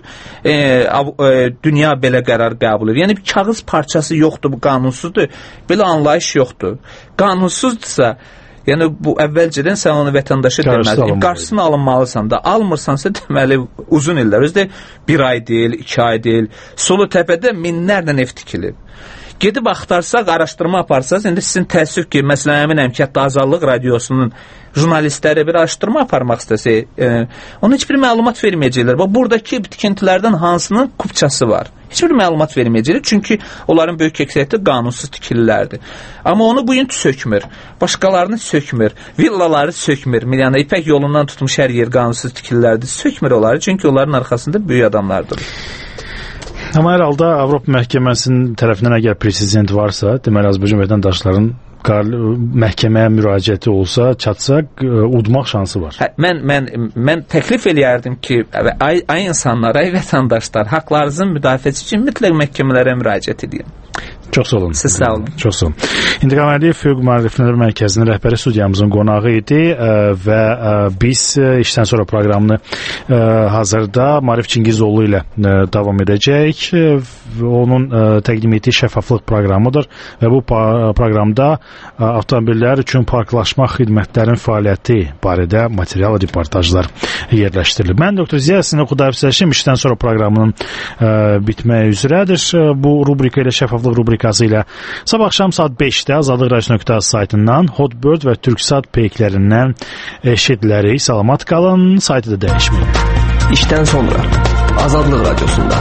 dünya belə qərar qəbul edir. Yəni bir kağız parçası yoxdur, bu qanunsuzdur. Belə anlayış yoxdur. Qanunsuzdirsa, yəni bu əvvəlcədən sən onu vətəndaşa deməlisən. Qarşısını alınmalısan da, almırsansa deməli uzun illər. Özdə 1 ay deyil, 2 ay deyil. Sulu təpədə minlərlə ev tikilib. Gedib axtarsaq, araşdırma aparsaq, indi sizin təəssüf ki, məsələn, əminəm ki, hətta Azadlıq Radiosunun jurnalistləri bir araşdırma aparmaq istəsə, onun heç bir məlumat verməyəcəklər. Buradakı tikintilərdən hansının kupçası var? Heç bir məlumat verməyəcəklər, çünki onların böyük əksəriyyəti qanunsuz tikililərdir. Amma onu bu gün sökmür, başqalarını sökmür, villaları sökmür, yəni İpək yolundan tutmuş hər yer qanunsuz tikililərdir, sökmür onları, çünki onların arxasında böyük adamlardır. Amma hər halda Avropa məhkəməsinin tərəfindən əgər presizent varsa, deməli Azərbaycan vətəndaşlarının məhkəməyə müraciəti olsa, çatsaq, udmaq şansı var. Mən təklif eləyərdim ki, ay insanlar, ay vətəndaşlar, haqlarınızın müdafiəsi üçün mütləq məhkəmələrə müraciət edin. Çox sağ olun. Siz sağ olun. Çox sağ olun. İntiqam Əliyev Hüquq Müəllifləri Mərkəzinin rəhbəri studiyamızın qonağı idi və biz işdən sonra proqramını hazırda Maarif Çingizoğlu ilə davam edəcək. Onun təqdim etdiyi şəffaflıq proqramıdır və bu proqramda avtomobillər üçün parklaşma xidmətlərinin fəaliyyəti barədə material və reportajlar yerləşdirilir. Mən Dr. Ziya Hüseyn Xudayev Səşim işdən sonra proqramının bitməyə üzrədir. Bu rubrika ilə şəffaflıq rubrikası ilə sabah axşam saat 5-də azadlıqradio.az saytından, Hotbird və Türksat peyklərindən eşidilərik. Salamat qalın, saytı da dəyişməyin. İşdən sonra Azadlıq Radiosunda.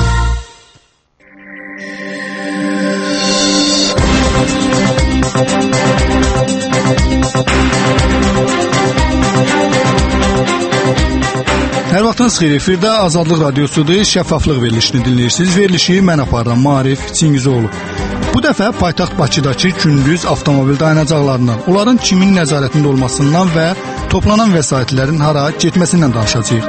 Hər vaxtınız xeyir, efirdə Azadlıq Radiosudur, şəffaflıq verilişini dinləyirsiniz. Verilişi mən aparıram, Maarif Çingizoğlu. Bu dəfə paytaxt Bakıdakı gündüz avtomobil dayanacaqlarından, onların kimin nəzarətində olmasından və toplanan vəsaitlərin hara getməsindən danışacağıq.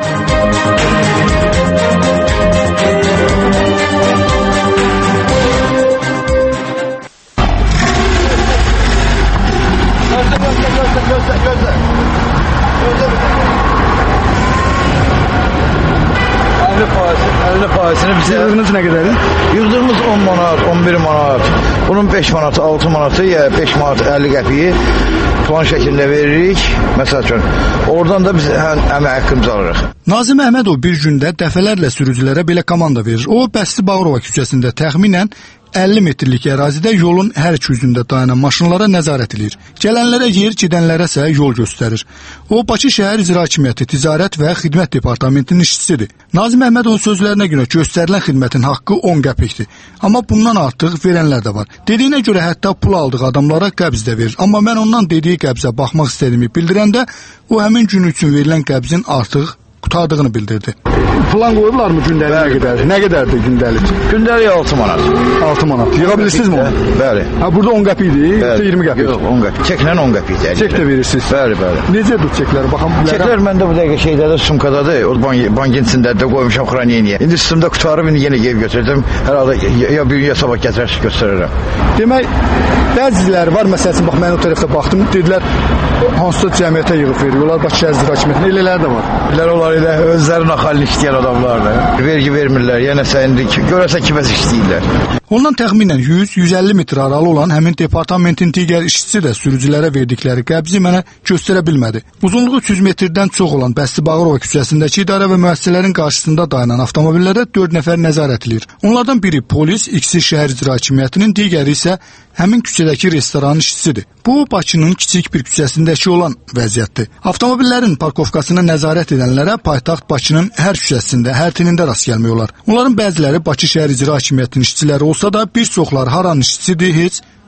Yığdığınız nə qədərdir? Yığdığımız 10 manat, 11 manat, bunun 5 manatı, 6 manatı, ya 5 manat 50 qəpiyi plan şəklində veririk. Məsəl üçün, oradan da biz əmək haqqımızı alırıq. Nazim Əhmədov bir gündə dəfələrlə sürücülərə belə komanda verir. O, Bəsti Bağırova küçəsində təxminən 50 metrlik ərazidə yolun hər iki üzündə dayanan maşınlara nəzarət edir. Gələnlərə yer, gedənlərə isə yol göstərir. O, Bakı Şəhər İcra Hakimiyyəti Ticarət və Xidmət Departamentinin işçisidir. Nazim Əhmədovun sözlərinə görə göstərilən xidmətin haqqı 10 qəpikdir. Amma bundan artıq verənlər də var. Dediyinə görə hətta pul aldığı adamlara qəbz də verir. Amma mən ondan dediyi qəbzə baxmaq istədiyimi bildirəndə o həmin gün üçün verilən qəbzin artıq qurtardığını bildirdi. Plan qoyublar mı gündəlik nə qədər? Nə qədərdir gündəlik? Gündəlik 6 manat. 6 manat. Yığa bilirsiniz mi onu? Bəli. Ha burada 10 qəpikdir, yoxsa 20 qəpik? Yox, 10 qəpik. Çəklə 10 qəpikdir. Çək də verirsiniz. Bəli, bəli. Necədir çəklər? Baxam bilərəm. Çəklər məndə bu dəqiqə şeydədir, sumkadadır. O bankın içindədir də qoymuşam xraniyyə. İndi üstümdə qutarıb indi yenə gəlib götürdüm. Hər halda ya bir gün ya sabah gətirər göstərərəm. Demək, bəziləri var, məsələn, bax mən o tərəfdə baxdım, dedilər hansısa cəmiyyətə yığıb veriyorlar, Bakı Şəhər İcra Hakimiyyətinə, elələr də var. Elələr olar, elə özlərinin axalını işləyən adamlardır. Vergi vermirlər, yəni indi görəsən kiməsə işləyirlər. Ondan təxminən 100-150 metr aralı olan həmin departamentin digər işçisi də sürücülərə verdikləri qəbzi mənə göstərə bilmədi. Uzunluğu 300 metrdən çox olan Bəsti Bağırova küçəsindəki idarə və müəssisələrin qarşısında dayanan avtomobillərə 4 nəfər nəzarət edir. Onlardan biri polis, ikisi Şəhər İcra Hakimiyyətinin, digəri isə həmin küçədəki restoranın işçisidir. Bu, Bakının kiçik bir küçəsindəki olan vəziyyətdir. Avtomobillərin parkovkasına nəzarət edənlərə paytaxt Bakının hər küçəsində, hər tinində rast gəlmək olar. Onların bəziləri Bakı Şəhər İcra Hakimiyyətinin işçiləri olsa da, bir çoxları haranın işçisidir, heç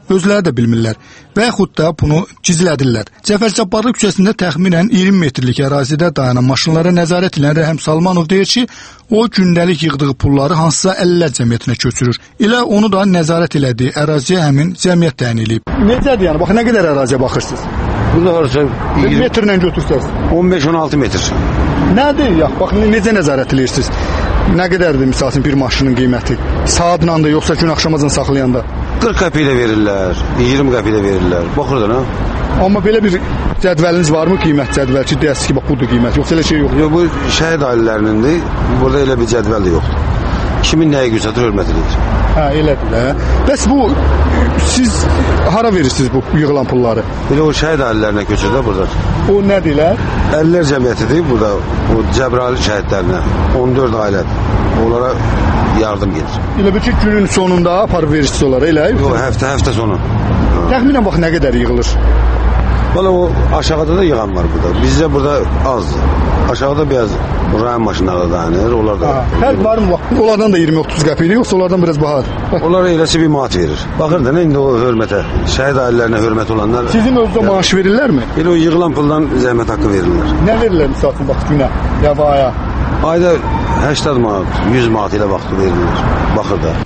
özləri də bilmirlər və yaxud da bunu gizlədirlər. Cəfər Cabbarlı küçəsində təxminən 20 metrlik ərazidə dayanan maşınlara nəzarət edən Rəhim Salmanov deyir ki, o gündəlik yığdığı pulları hansısa əllər cəmiyyətinə köçürür. Elə onu da nəzarət elədiyi əraziyə həmin cəmiyyət təyin edib. Necədir yəni? Bax, nə qədər əraziyə baxırsınız? Burada harca metrlə götürsəz 15-16 metr. Nədir ya? Bax, necə nəzarət edirsiniz? Nə qədərdir misal üçün bir maşının qiyməti? Saatla da yoxsa gün axşamacan saxlayanda? 40 qəpik ilə verirlər, 20 qəpik ilə verirlər. Baxırdan ha. Amma belə bir cədvəliniz varmı, qiymət cədvəli ki, deyəsiz ki, bax budur qiymət, yoxsa elə şey yoxdur? Yox, bu şəhid ailələrindir. Burada elə bir cədvəl də yoxdur. Kimin nəyə gücədir, hörmət edir. Hə, elədir də. Bəs bu, siz hara verirsiniz bu yığılan pulları? Elə o şəhid ailələrinə köçür də burada. O nədirlər? Əllər cəmiyyətidir burada, o Cəbrayıl şəhidlərinə, 14 ailədir. Onlara yardım gedir. Elə bir ki, günün sonunda aparıb verirsiniz onlara, elə? Yox, həftə sonu. Təxminən bax, nə qədər yığılır? Valla o aşağıda da yığan var burada. Bizdə burada azdır. Aşağıda biraz rayın maşınları dayanır. Onlar da... Hər var mı? Onlardan da 20-30 qəpikdir, yoxsa onlardan biraz bahadır? Onlara eləsi bir manat verir. Baxır da nə indi o hörmətə, şəhid ailələrinə hörmət olanlar... Sizin özdə maaş verirlərmi? Elə o yığılan puldan zəhmət haqqı verirlər. Nə verirlər misal üçün, bax, günə, ya aya? Ayda 80 manat, 100 manat ilə vaxtı verilir. Baxır da.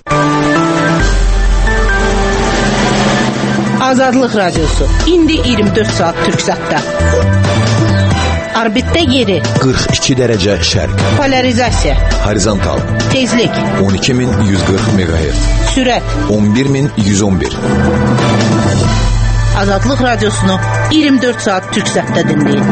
Azadlıq Radiosu. İndi 24 saat Türksatda. Orbitdə yeri 42 dərəcə şərq. Polarizasiya. Horizontal. Tezlik 12140 MHz. Sürət 11111. Azadlıq Radiosunu 24 saat Türksatda dinləyin.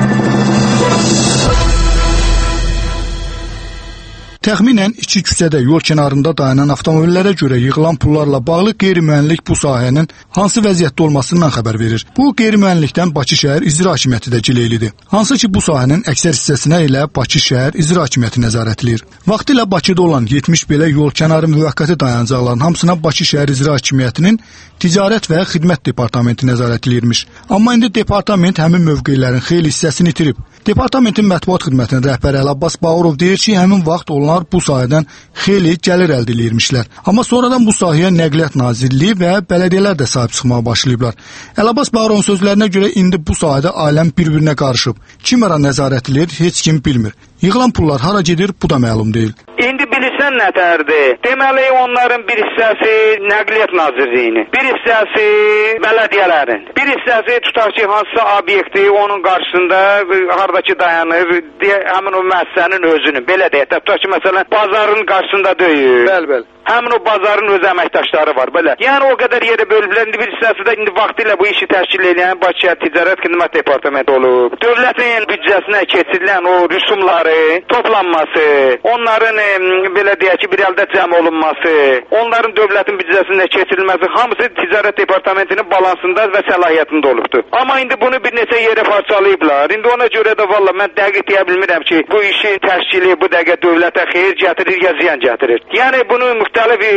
Təxminən 2 küçədə yol kənarında dayanan avtomobillərə görə yığılan pullarla bağlı qeyri-müəyyənlik bu sahənin hansı vəziyyətdə olmasından xəbər verir. Bu qeyri-müəyyənlikdən Bakı şəhər icra hakimiyyəti də gileylidir. Hansı ki, bu sahənin əksər hissəsinə elə Bakı şəhər icra hakimiyyəti nəzarət edir. Vaxtilə Bakıda olan 70 belə yol kənarı müvəqqəti dayanacaqların hamısına Bakı şəhər icra hakimiyyətinin Ticarət və Xidmət departamenti nəzarət edirmiş. Amma indi departament həmin mövqelərin xeyli hissəsini itirib. Departamentin mətbuat xidmətinin rəhbəri Əlabbas Bağırov deyir ki, həmin vaxt onlar bu sahədən xeyli gəlir əldə edirmişlər. Amma sonradan bu sahəyə Nəqliyyat Nazirliyi və bələdiyyələr də sahib çıxmağa başlayıblar. Əlabbas Bağırovun sözlərinə görə indi bu sahədə aləm bir-birinə qarışıb. Kim ara nəzarət edir, heç kim bilmir. Yığılan pullar hara gedir, bu da məlum deyil. İndi bilirsən nətərdir? Deməli, onların bir hissəsi Nəqliyyat Nazirliyinin, bir hissəsi bələdiyyələrin, bir hissəsi tutaq ki, hansısa obyekti onun qarşısında haradakı dayanır, həmin o müəssisənin özünün, belə deyək, tutaq ki, məsələn, bazarın qarşısında deyil. Bəli. Həmin o bazarın öz əməkdaşları var, belə. Yəni o qədər yerə bölüblər, indi bir hissəsi də indi vaxtilə bu işi təşkil edən Bakı şəhər Ticarət Xidmət Departamenti olub. Dövlətin büdcəsinə keçirilən o rüsumları toplanması, onların belə deyək ki, bir əldə cəm olunması, onların dövlətin büdcəsində keçirilməsi hamısı Ticarət Departamentinin balansında və səlahiyyətində olubdur. Amma indi bunu bir neçə yerə parçalayıblar. İndi ona görə də valla mən dəqiq deyə bilmirəm ki, bu işin təşkili bu dəqiqə dövlətə xeyir gətirir ya ziyan gətirir. Yəni bunu müxtəlif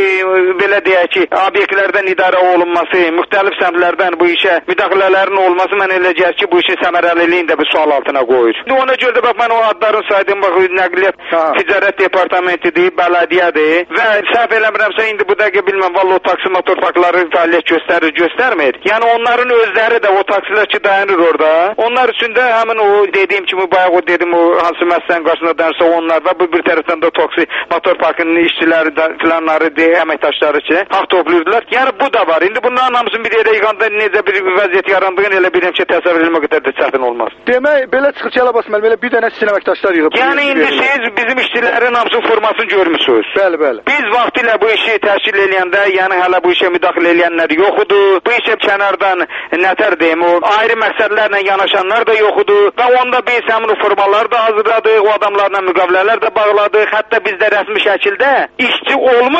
belə deyək ki, obyektlərdən idarə olunması, müxtəlif səmtlərdən bu işə müdaxilələrin olması mən elə gəlir ki, bu işin səmərəliliyini də bir sual altına qoyur. İndi ona görə də bax mən o adların saydım, bax Nəqliyyat Ticarət Departamentidir, bələdiyyədir və səhv eləmirəmsə indi bu dəqiqə bilməm valla o taksi motor parkları fəaliyyət göstərir, göstərmir. Yəni onların özləri də o taksilər ki dayanır orada. Onlar üçün də həmin o dediyim kimi bayaq o dedim o hansı məsələnin qarşısında dayanırsa onlar və bu bir tərəfdən də taksi motor parkının işçiləri də filanları əməkdaşları ki haqq toplayırdılar. Yəni bu da var. İndi bunların hamısını bir yerə yığanda necə bir vəziyyət yarandığını elə bilirəm ki təsəvvür etmək qədər də çətin olmaz. Demək belə çıxır ki, Əlabbas müəllim, elə bir dənə sizin əməkdaşlar yığıb. Yəni indi siz bizim işçilərin hamısının formasını görmüsünüz. Bəli. Biz vaxtilə bu işi təşkil eləyəndə, yəni hələ bu işə müdaxilə eləyənlər yox idi. Bu işə kənardan nətər deyim, o ayrı məqsədlərlə yanaşanlar da yox idi və onda biz həmin o formaları da hazırladıq, o adamlarla müqavilələr də bağladıq. Hətta bizdə rəsmi şəkildə işçi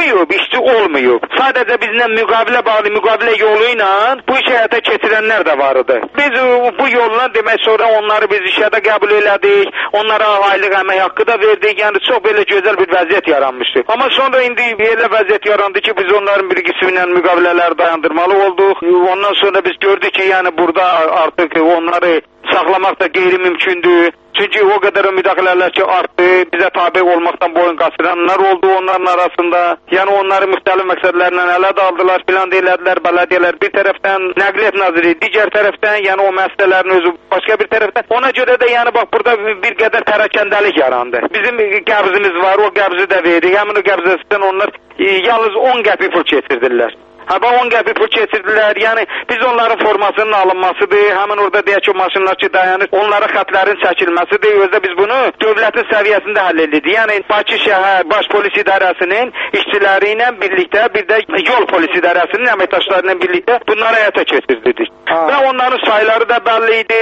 olmayıb. Sadəcə bizlə müqavilə bağlı, müqavilə yolu ilə bu işə həyata keçirənlər də var idi. Biz bu yolla demək sonra onları biz işə də qəbul elədik, onlara aylıq əmək haqqı da verdik. Yəni çox belə gözəl bir vəziyyət yaranmışdı. Amma sonra indi elə vəziyyət yarandı ki, biz onların bir qismi ilə müqavilələri dayandırmalı olduq. Ondan sonra biz gördük ki, yəni burada artıq onları saxlamaq da qeyri-mümkündür. Çünki o qədər müdaxilələr ki artdı, bizə tabe olmaqdan boyun qaçıranlar oldu onların arasında. Yəni onları müxtəlif məqsədlərlə ələ də aldılar, filan elədilər, bələdiyyələr bir tərəfdən, Nəqliyyat Naziri digər tərəfdən, yəni o məsələlərin özü başqa bir tərəfdən. Ona görə də yəni bax burada bir qədər pərakəndəlik yarandı. Bizim qəbzimiz var, o qəbzi də verdik. Həmin o qəbzəsindən onlar yalnız 10 qəpik pul keçirdilər. Haba 10 qəpik pul keçirdilər. Yəni biz onların formasının alınmasıdır. Həmin orada deyək ki, maşınlar ki dayanır, onlara xətlərin çəkilməsidir. Özdə biz bunu dövlətin səviyyəsində həll etdik. Yəni Bakı şəhər Baş Polis İdarəsinin işçiləri ilə birlikdə, bir də Yol Polis İdarəsinin əməkdaşları ilə birlikdə bunları həyata keçirdik. Və onların sayları da bəlli idi.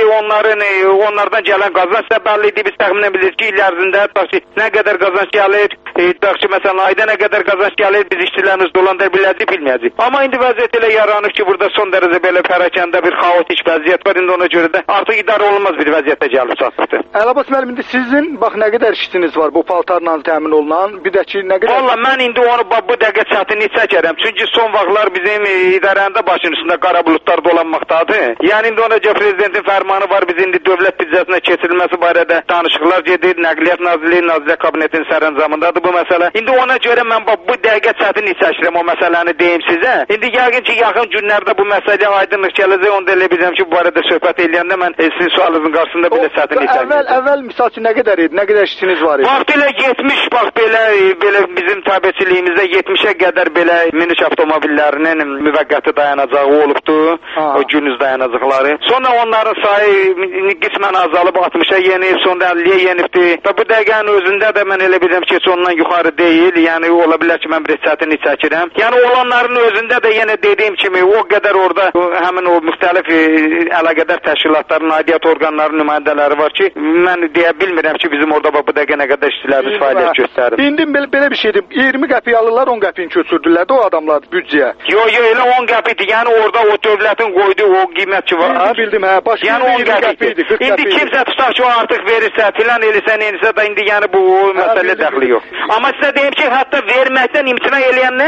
Onlardan gələn qazanc da bəlli idi. Biz təxminən bilirik ki, il ərzində nə qədər qazanc gəlir, məsələn ayda nə qədər qazanc gəlir, biz işçilərimiz dolandıra biləcəyik, bilməyəcəyik. Amma indi vəziyyət elə yaranır ki, burada son dərəcə belə pərakəndə bir xaotik vəziyyət var. İndi ona görə də artıq idarə olunmaz bir vəziyyətə gəlib çatdıqdır. Əlabbas müəllim, indi sizin bax nə qədər işçiniz var bu paltarla təmin olunan? Bir də ki, nə qədər... Valla mən indi onu bu dəqiqə çətinlik çəkərəm. Çünki son vaxtlar bizim idarəndə başın üstündə qara buludlar dolanmaqdadır. Yəni indi ona görə prezidentin fərmanı var. Biz indi dövlət büdcəsinə keçirilməsi barədə danışıqlar gedir. Nəqliyyat Nazirliyi, Nazirlər Kabinetinin sərəncamındadır bu məsələ. İndi ona görə mən bu dəqiqə çətinlik çəkirəm o məsələni deyim sizə. İndi yəqin ki, yaxın günlərdə bu məsələ aydınlıq gələcək. Onu da elə bilirəm ki, bu barədə söhbət eləyəndə mən sizin sualınızın qarşısında belə çətinlik çəkirəm. Əvvəl misal üçün nə qədər idi? Nə qədər işçiniz var idi? Bax belə 70, bax belə bizim tabeçiliyimizdə 70-ə qədər belə minik avtomobillərinin müvəqqəti dayanacağı olubdu. O gündüz dayanacaqları. Sonra onların sayı qismən azalıb 60-a yenib, sonra 50-yə yenibdi. Və bu dəqiqənin özündə də mən elə bilirəm ki, ondan yuxarı deyil. Yəni ola bilər ki, mən bir çətinlik çəkirəm. Yəni olanların özündə də yenə dediyim kimi o qədər orada həmin o müxtəlif əlaqədar təşkilatların, aidiyyat orqanlarının nümayəndələri var ki, mən deyə bilmirəm ki, bizim orada bu dəqiqə nə qədər işçilərimiz fəaliyyət göstərir. İndi belə bir şeydir. 20 qəpik alırlar, 10 qəpiyin köçürdülər də o adamlar büdcəyə. Yox, elə 10 qəpikdir. Yəni orada o dövlətin qoyduğu o qiymət ki var. Bildim, hə. Başqa yəni 10 qəpikdir. İndi kimsə tutaq ki, o artıq verirsə, filan elirsə, neyirsə də indi yəni bu məsələ dəxli yox. Amma sizə deyim ki, hətta verməkdən imtina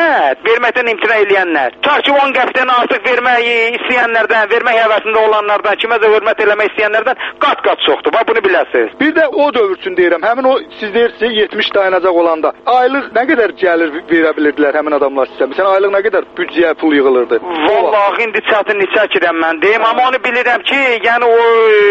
eləyənlər, ta ki 10 qəpikdən artıq vermək istəyənlərdən, vermək həvəsində olanlardan, kiməsə hörmət eləmək istəyənlərdən qat-qat çoxdur. Bax bunu biləsiniz. Bir də o dövr üçün deyirəm. Həmin o siz deyirsiniz 70 dayanacaq olanda aylıq nə qədər gəlir verə bilirdilər həmin adamlar sizə? Məsələn aylıq nə qədər büdcəyə pul yığılırdı? Vallahi indi çətinlik çəkirəm mən deyim, amma onu bilirəm ki, yəni o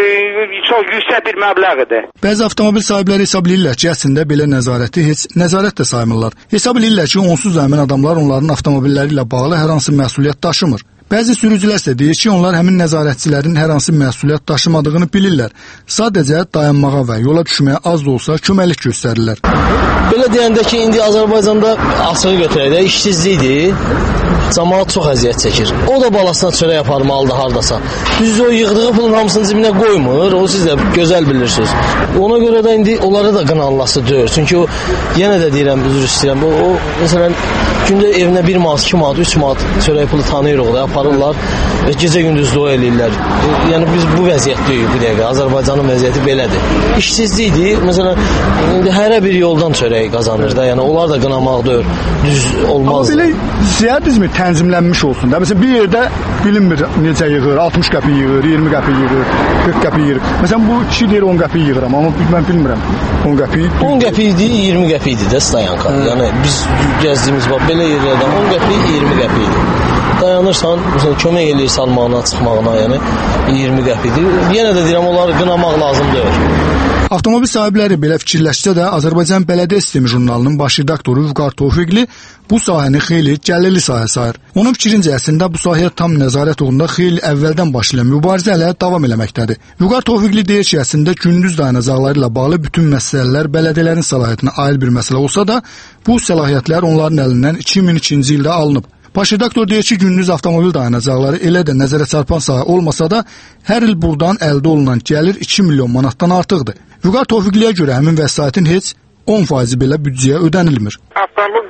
çox yüksək bir məbləğdir. Bəzi avtomobil sahibləri hesab edirlər ki, əslində belə nəzarəti heç nəzarət də saymırlar. Hesab edirlər ki, onsuz da həmin adamlar onların avtomobilləri ilə bağlı hər hansı məsuliyyət daşımır. Bəzi sürücülər isə deyir ki, onlar həmin nəzarətçilərin hər hansı məsuliyyət daşımadığını bilirlər. Sadəcə dayanmağa və yola düşməyə az da olsa köməklik göstərirlər. Belə deyəndə ki, indi Azərbaycanda açığı götürək də işsizlikdir. Cəmaət çox əziyyət çəkir. O da balasına çörək aparmalıdır hardasa. Düz o yığdığı pulun hamısını cibinə qoymur. O siz də gözəl bilirsiniz. Ona görə də indi onlara da qınanlası deyil. Çünki o yenə də deyirəm, üzr istəyirəm. O məsələn gündə evinə 1 manat, 2 manat, 3 manat çörək pulu tanıyırıq da, aparırlar və gecə-gündüz dua eləyirlər. Yəni biz bu vəziyyətdəyik bu dəqiqə. Azərbaycanın vəziyyəti belədir. İşsizlikdir. Məsələn indi hərə bir yoldan çörək qazanır da. Yəni onlar da qınamaq deyil. Düz olmaz. Amma belə ziyadizmi tənzimlənmiş olsun da. Məsələn bir yerdə bilinmir necə yığır, 60 qəpik yığır, 20 qəpik yığır, 40 qəpik yığır. Məsələn bu kişi deyir 10 qəpik yığıram, amma mən bilmirəm. 10 qəpik. 10 qəpikdir, 20 qəpikdir də stayanka. Yəni biz gəzdiyimiz bax belə yerlərdən 10 qəpik, 20 qəpikdir. Dayanırsan, məsələn kömək eləyir salmağına, çıxmağına, yəni 20 qəpikdir. Yenə də deyirəm onları qınamaq lazım deyil. Avtomobil sahibləri belə fikirləşsə də Azərbaycan Bələdiyyə Sistemi jurnalının baş redaktoru Vüqar Tofiqli bu sahəni xeyli gəlirli sahə sayır. Onun fikrincə əslində bu sahəyə tam nəzarət uğrunda xeyli əvvəldən başlayan mübarizə hələ davam eləməkdədir. Vüqar Tofiqli deyir ki, əslində gündüz dayanacaqları ilə bağlı bütün məsələlər bələdiyyələrin səlahiyyətinə aid bir məsələ olsa da, bu səlahiyyətlər onların əlindən 2002-ci ildə alınıb. Baş redaktor deyir ki, gündüz avtomobil dayanacaqları elə də nəzərə çarpan sahə olmasa da, hər il buradan əldə olunan gəlir 2 milyon manatdan artıqdır. Vüqar Tofiqliyə görə həmin vəsaitin heç 10% belə büdcəyə ödənilmir. Avtomobil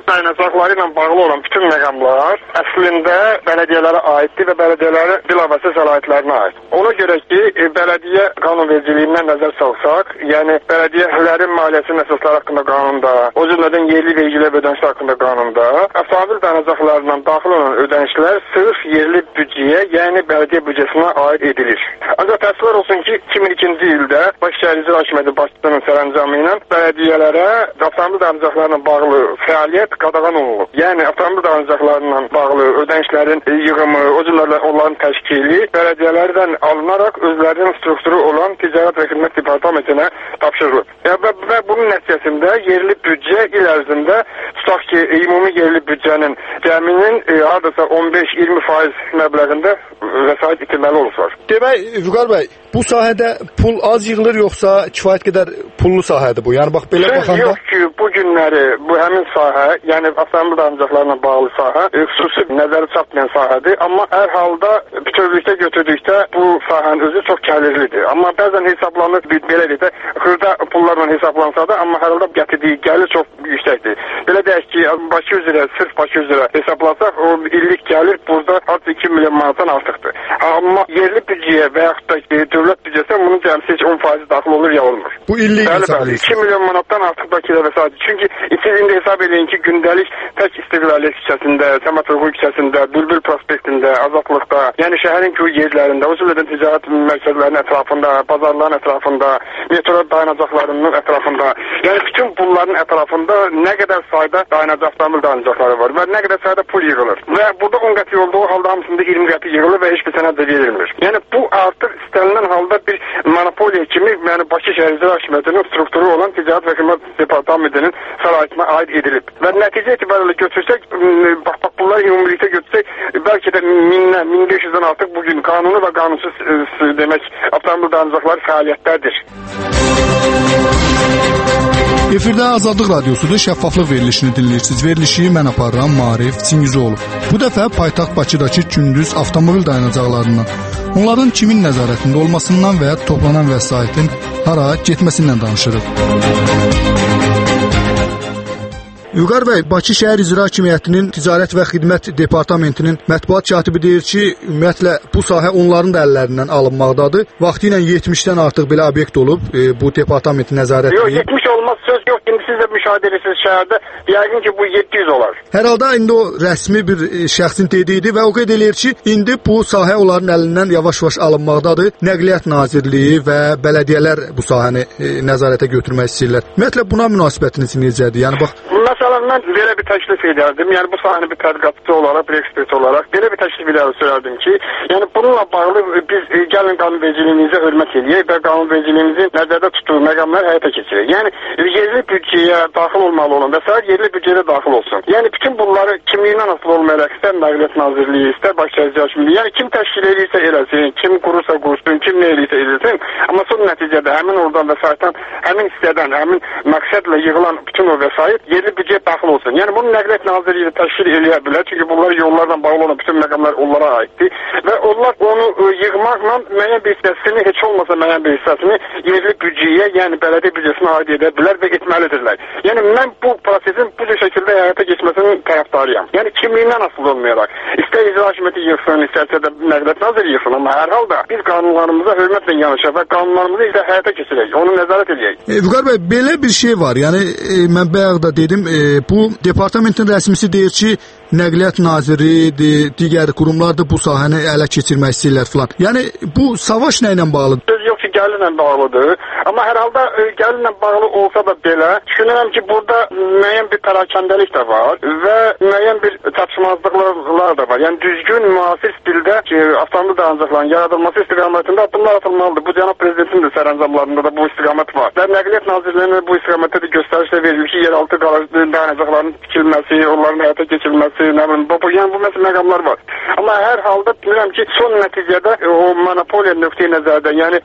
dayanacaqları ilə bağlı olan bütün məqamlar əslində bələdiyyələrə aiddir və bələdiyyələrə bilavasitə səlahiyyətlərinə aid. Ona görə ki, bələdiyyə qanunvericiliyindən nəzər salsaq, yəni bələdiyyələrin maliyyəsinin əsasları haqqında qanunda, o cümlədən yerli vergilər ödənişləri haqqında qanunda, avtomobil dayanacaqlarından daxil olan ödənişlər sırf yerli büdcəyə, yəni bələdiyyə büdcəsinə aid edilir. Ancaq təəssüflər olsun ki, 2002-ci ildə Bakı Şəhər İcra Hakimiyyəti başçısının sərəncamı ilə bələdiyyələrə avtomobil dayanacaqlarına bağlı fəaliyyət qadağan olunub. Yəni avtomobil dayanacaqlarına bağlı ödənişlərin yığımı, o cümlədən onların təşkili bələdiyyələrdən alınaraq özlərinin strukturu olan Ticarət və Xidmət Departamentinə tapşırılıb. Və bunun nəticəsində yerli büdcə il ərzində tutaq ki, ümumi yerli büdcənin cəminin hardasa 15-20% məbləğində vəsait itirməli olurlar. Demək, Vüqar bəy, bu sahədə pul az yığılır yoxsa kifayət qədər pullu sahədir bu? Yəni bax belə baxanda yox ki, bu günləri bu həmin sahə, yəni avtomobil dayanacaqlarına bağlı sahə xüsusi nəzərə çatmayan sahədir, amma hər halda bütövlükdə götürdükdə bu sahənin özü çox gəlirlidir. Amma bəzən hesablanır, belə deyək də, xırda pullarla hesablansa da, amma hər halda gətirdiyi gəlir çox yüksəkdir. Belə deyək ki, Bakı üzrə, sırf Bakı üzrə hesablasaq, o illik gəlir burada artıq 2 milyon manatdan artıqdır. Amma yerli büdcəyə və yaxud da ki, dövlət büdcəsinə bunun cəmsi 10% daxil olur ya olmur. Bu illik bəli, 2 milyon manatdan artıq Bakıda vəsait. Çünki siz indi hesab edin ki, gündəlik tək İstiqlaliyyət küçəsində, Səməd Vurğun küçəsində, Bülbül prospektində, Azadlıqda, yəni şəhərin köy yerlərində, o cümlədən ticarət mərkəzlərinin ətrafında, bazarların ətrafında, metro dayanacaqlarının ətrafında, yəni bütün bunların ətrafında nə qədər sayda dayanacaqları var və nə qədər sayda pul yığılır. Və burada 10 qəpik olduğu halda hamısında 20 qəpik yığılır və heç bir sənəd də verilmir. Yəni bu artıq istənilən halda bir monopoliya kimi, yəni Bakı Şəhər İcra Hakimiyyətinin strukturu olan Ticarət və Xidmət Departamentinin səlahiyyətinə aid edilib. Və nəticə etibarilə götürsək, bax bunları ümumilikdə götürsək, bəlkə də 1000-dən, 1500-dən artıq bugün qanunu və qanunsuz demək, avtomobil dayanacaqları fəaliyyətlərdir. Efirdə Azadlıq Radiosudur, şəffaflıq verilişini dinləyirsiniz. Verilişi mən aparıram, Maarif Çingizoğlu. Bu dəfə paytaxt Bakıdakı gündüz avtomobil dayanacaqlarından, onların kimin nəzarətində olmasından və ya toplanan vəsaitin hara getməsindən danışırıq. Vüqar bəy, Bakı Şəhər İcra Hakimiyyətinin Ticarət və Xidmət Departamentinin mətbuat katibi deyir ki, ümumiyyətlə bu sahə onların da əllərindən alınmaqdadır. Vaxtilə 70-dən artıq belə obyekt olub bu departamentin nəzarəti. Yox, 70 olmaz söz yox. İndi siz də müşahidə edirsiniz şəhərdə. Yəqin ki, bu 700 olar. Hər halda indi o rəsmi bir şəxsin dediyidir və o qeyd eləyir ki, indi bu sahə onların əlindən yavaş-yavaş alınmaqdadır. Nəqliyyat Nazirliyi və bələdiyyələr bu sahəni nəzarətə götürmək istəyirlər. Ümumiyyətlə buna münasibətiniz necədir? Yəni bax, məsələn, mən belə bir təklif edərdim. Yəni bu sahəni bir tədqiqatçı olaraq, bir ekspert olaraq belə bir təklif edərdim ki, yəni bununla bağlı biz gəlin qanunvericiliyimizə hörmət edək və qanunvericiliyimizin nəzərdə tutduğu məqamları həyata keçirək. Yəni yerli büdcəyə daxil olmalı olan vəsait yerli büdcəyə daxil olsun. Yəni bütün bunları kimliyindən asılı olmayaraq istər Nəqliyyat Nazirliyi, istər Bakı Şəhər İcra Hakimiyyəti, yəni kim təşkil edirsə eləsin, kim qurursa qursun, kim nə edirsə edilsin, amma son nəticədə həmin oradan vəsaitdən, həmin hissədən, həmin məqsədlə yığılan bütün o vəsait yerli büdcəyə daxil olsun. Yəni bunu Nəqliyyat Nazirliyi təşkil eləyə bilər, çünki bunlar yollarla bağlı olan bütün məqamlar onlara aiddir və onlar onu yığmaqla müəyyən bir hissəsini, heç olmasa müəyyən bir hissəsini yerli büdcəyə, yəni bələdiyyə büdcəsinə aid edə bilər və etməlidirlər. Yəni mən bu prosesin bu şəkildə həyata keçməsinin tərəfdarıyam. Yəni kimliyindən asılı olmayaraq, istər İcra Hakimiyyəti yığsın, istərsə də Nəqliyyat Nazirliyi yığsın, amma hər halda biz qanunlarımıza hörmətlə yanaşaq və qanunlarımızı isə həyata keçirək, onu nəzarət edək. Vüqar bəy, belə bir şey var. Yəni mən bayaq da dedim, bu departamentin rəsmisi deyir ki, Nəqliyyat Naziri, digər qurumlar da bu sahəni ələ keçirmək istəyirlər filan. Yəni bu savaş nə ilə bağlıdır? Söz yox ki, gəlirlə bağlıdır. Amma hər halda gəlirlə bağlı olsa da belə, düşünürəm ki, burada müəyyən bir pərakəndəlik də var və müəyyən bir çatışmazlıqlar da var. Yəni düzgün, müasir stildə avtomobil dayanacaqlarının yaradılması istiqamətində addımlar atılmalıdır. Bu cənab prezidentin də sərəncamlarında da bu istiqamət var. Və Nəqliyyat Nazirliyinin bu istiqamətdə də göstərişlə verilir ki, yeraltı dayanacaqların tikilməsi, onların həyata keçirilməsi, yəni bu məsələ məqamlar var. Amma hər halda bilirəm ki, son nəticədə o monopoliya nöqteyi nəzərdən, yəni maliyyə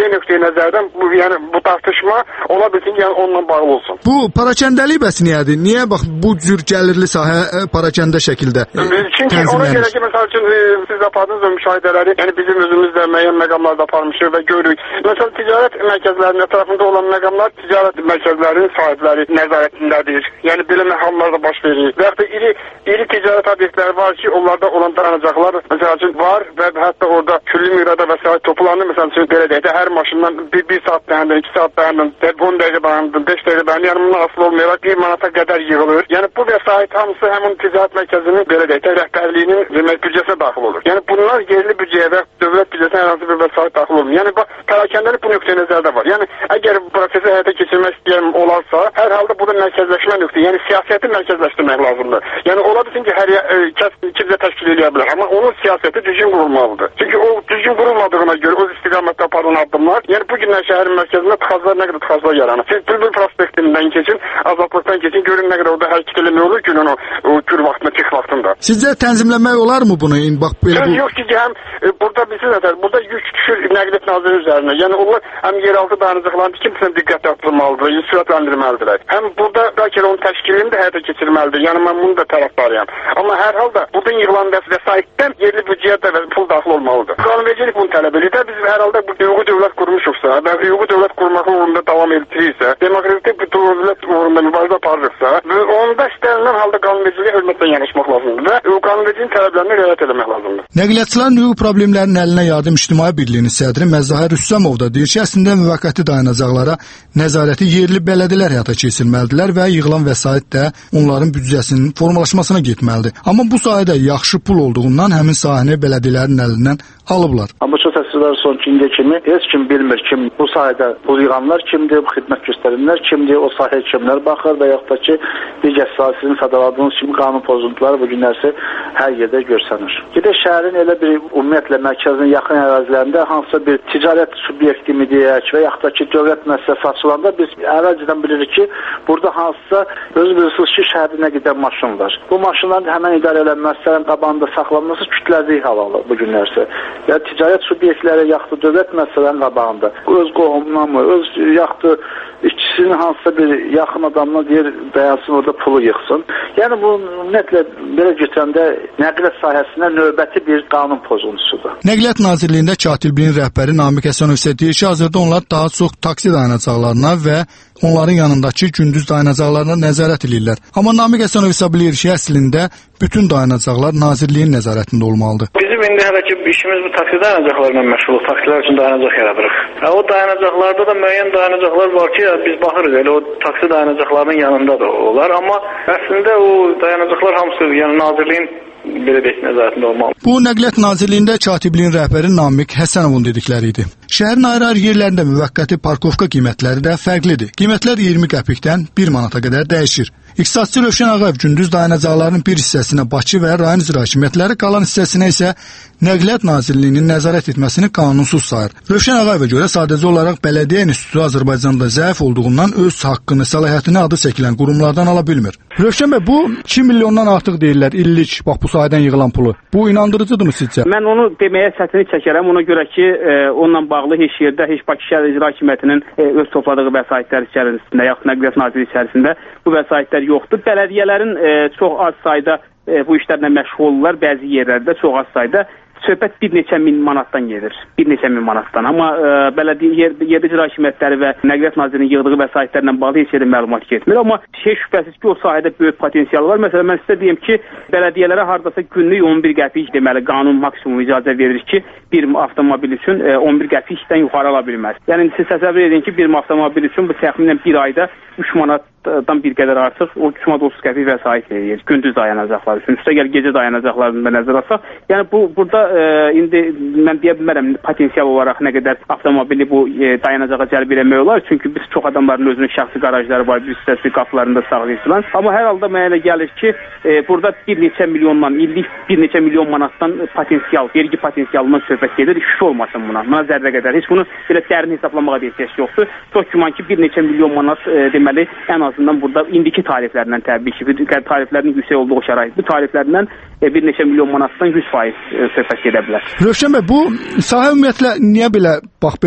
ümumi nöqteyi nəzərdən bu tartışma ola bilsin ki, onunla bağlı olsun. Bu parakəndəlik bəs niyədir? Niyə bax bu cür gəlirli sahə parakəndə şəkildə çünki ona görə ki, məsəl üçün siz apardınız o müşahidələri, yəni bizim özümüz də müəyyən məqamlarda aparmışıq və görürük. Məsələn, ticarət mərkəzlərinin ətrafında olan məqamlar ticarət mərkəzlərinin sahibləri nəzarətindədir. Yəni belə hallarda baş verir. Və yaxud da iri ticarət obyektləri var ki, onlarda olan dayanacaqlar məsəl üçün var və hətta orada külli miqdarda vəsait toplanır. Məsəl üçün belə deyək də hər maşından 1 saat dayandın, 2 saat dayandın, 10 dəqiqə dayandın, 5 dəqiqə dayandın. Yəni bundan asılı olmayaraq 1 manata qədər yığılır. Yəni bu vəsait hamısı həmin ticarət mərkəzinin belə deyək də rəhbərliyinin demək büdcəsinə daxil olur. Yəni bunlar yerli büdcəyə və dövlət büdcəsinə hər hansı bir vəsait daxil olmur. Yəni bax pərakəndəlik bu nöqteyi nəzərdə var. Yəni əgər prosesi həyata keçirmək istəyən olarsa, hər halda burada mərkəzləşmə nöqteyi, yəni siyasəti mərkəzləşdirmək lazımdır. Yəni ola bilsin ki, hər kəs kimsə təşkil edə bilər, amma onun siyasəti düzgün qurulmalıdır. Çünki o düzgün qurulmadığına görə o istiqamətdə aparılan addımlar, yəni bu günlər şəhərin mərkəzində tıxaclar nə qədər tıxaclar yaranır. Siz Bülbül prospektindən keçin, Azadlıqdan keçin, görün nə qədər orada hərəkət eləmək olur günün o gür vaxtında, çıx vaxtında. Sizcə tənzimləmək olar mı bunu? Bax belə bu. Yox ki, həm burada burada yük düşür Nəqliyyat Nazirliyi üzərinə. Yəni onlar həm yeraltı dayanacaqlarını kimsə diqqətə tutulmalıdır, sürətləndirməlidirlər. Həm burada bəlkə onun təşkilini də həyata keçirməlidir. Yəni mən bunu da tərəfdarıyam. Amma hər halda buradan yığılan vəsaitdən yerli büdcəyə də pul daxil olmalıdır. Qanunvericilik bunu tələb edir. Biz hər halda bu hüquqi dövlət qurmuşuqsa və hüquqi dövlət qurmaq uğrunda davam etdirirsə, demokratik bir dövlət uğrunda mübarizə aparırıqsa, onda istənilən halda qanunvericiliyə hörmətlə yanaşmaq lazımdır və qanunvericiliyin tələblərinə riayət etmək lazımdır. Nəqliyyatçıların hüquq problemlərinin əlinə yardım İctimai Birliyinin sədri Məzzahir Rüstəmov da deyir ki, əslində müvəqqəti dayanacaqlara nəzarəti yerli bələdiyyələr həyata keçirməlidirlər və yığılan vəsait də onların büdcəsinin formalaşmasına getməlidir. Amma bu sahədə yaxşı pul olduğundan həmin sahəni bələdiyyələrin əlindən alıblar. Amma çox təəssüflər son gündə kimi heç kim bilmir kim bu sahədə pul yığanlar kimdir, bu xidmət göstərənlər kimdir, o sahəyə kimlər baxır və yaxud da ki, digər sahəsinin sadaladığınız kimi qanun pozuntuları bu günlərsə hər yerdə görsənir. Gedək şəhərin elə bir ümumiyyətlə mərkəzinə yaxın ərazilərində hansısa bir ticarət subyekti mi deyək və yaxud da ki, dövlət müəssisəsi açılanda biz əvvəlcədən bilirik ki, burada hansısa özü bilirsiniz ki, şəhərdə nə qədər maşın var. Bu maşınların həmən idarə edilən müəssisələrin qabağında saxlanması kütləvi hal alır bu günlərsə. Ya ticarət subyektləri yaxud dövlət müəssisələrinin qabağında öz qohumuna mı, öz yaxud işçisinin hansısa bir yaxın adamına deyir dayansın orada pulu yığsın. Yəni bu ümumiyyətlə belə götürəndə nəqliyyat sahəsində növbəti bir qanun pozuntusudur. Nəqliyyat Nazirliyində Katibliyin rəhbəri Namiq Həsənov isə deyir ki, hazırda onlar daha çox taksi dayanacaqlarına və onların yanındakı gündüz dayanacaqlarına nəzarət edirlər. Amma Namiq Həsənov hesab edir ki, əslində bütün dayanacaqlar Nazirliyin nəzarətində olmalıdır. Bizim indi hələ ki işimiz bu taksi dayanacaqlarla məşğuluq, taksilər üçün dayanacaq yaradırıq. O dayanacaqlarda da müəyyən dayanacaqlar var ki, biz baxırıq elə o taksi dayanacaqlarının yanında da olar, amma əslində o dayanacaqlar hamısı yəni Nazirliyin belə deyək nəzarətində olmalı. Bu Nəqliyyat Nazirliyində Katibliyin rəhbəri Namiq Həsənovun dedikləri idi. Şəhərin ayrı-ayrı yerlərində müvəqqəti parkovka qiymətləri də fərqlidir. Qiymətlər 20 qəpikdən 1 manata qədər dəyişir. İqtisadçı Rövşən Ağayev gündüz dayanacaqlarının bir hissəsinə Bakı və rayon icra hakimiyyətləri, qalan hissəsinə isə Nəqliyyat Nazirliyinin nəzarət etməsini qanunsuz sayır. Rövşən Ağayevə görə sadəcə olaraq Bələdiyyə İnstitutu Azərbaycanda zəif olduğundan öz haqqını, səlahiyyətini adı çəkilən qurumlardan ala bilmir. Rövşən bəy, bu 2 milyondan artıq deyirlər illik bax bu sahədən yığılan pulu. Bu inandırıcıdırmı sizcə? Mən onu deməyə çətinlik çəkərəm. Ona görə ki, onunla bağlı heç yerdə, heç Bakı şəhər icra hakimiyyətinin öz topladığı vəsaitlər içərisində, yaxud Nəqliyyat Nazirliyi içərisində bu vəsaitlər yoxdur. Bələdiyyələrin çox az sayda bu işlərlə məşğul olurlar, bəzi yerlərdə çox az sayda. Söhbət bir neçə min manatdan gedir. Bir neçə min manatdan. Amma bələdiyyə yerli icra hakimiyyətləri və Nəqliyyat Nazirliyinin yığdığı vəsaitlərlə bağlı heç yerdə məlumat getmir. Amma heç şübhəsiz ki, o sahədə böyük potensial var. Məsələn, mən sizə deyim ki, bələdiyyələrə hardasa günlük 11 qəpik deməli qanun maksimum icazə verir ki, bir avtomobil üçün 11 qəpikdən yuxarı ala bilməz. Yəni siz təsəvvür edin ki, bir avtomobil üçün bu təxminən bir ayda 3 manatdan bir qədər artıq o 3 manat 30 qəpik vəsait verir gündüz dayanacaqları üçün. Üstəgəl gecə dayanacaqlarını da nəzərə alsaq, yəni burada indi mən deyə bilmərəm potensial olaraq nə qədər avtomobili bu dayanacağa cəlb etmək olar. Çünki biz çox adamların özünün şəxsi qarajları var, bir hissəsi qapılarında saxlayırsılar. Amma hər halda mənə elə gəlir ki, burada bir neçə milyondan, illik bir neçə milyon manatdan potensial, vergi potensialından söhbət gedir. Şübhə olmasın buna. Buna zərrə qədər. Heç bunu belə dərin hesablamağa da ehtiyac yoxdur. Çox güman ki, bir neçə milyon manat deməli ən azından burada indiki tariflərlə təbii ki, tariflərin yüksək olduğu şərait. Bu tariflərdən bir neçə milyon manatdan 100% söhbət gedə bilər. Rövşən bəy, bu sahə ümumiyyətlə niyə belə bax belə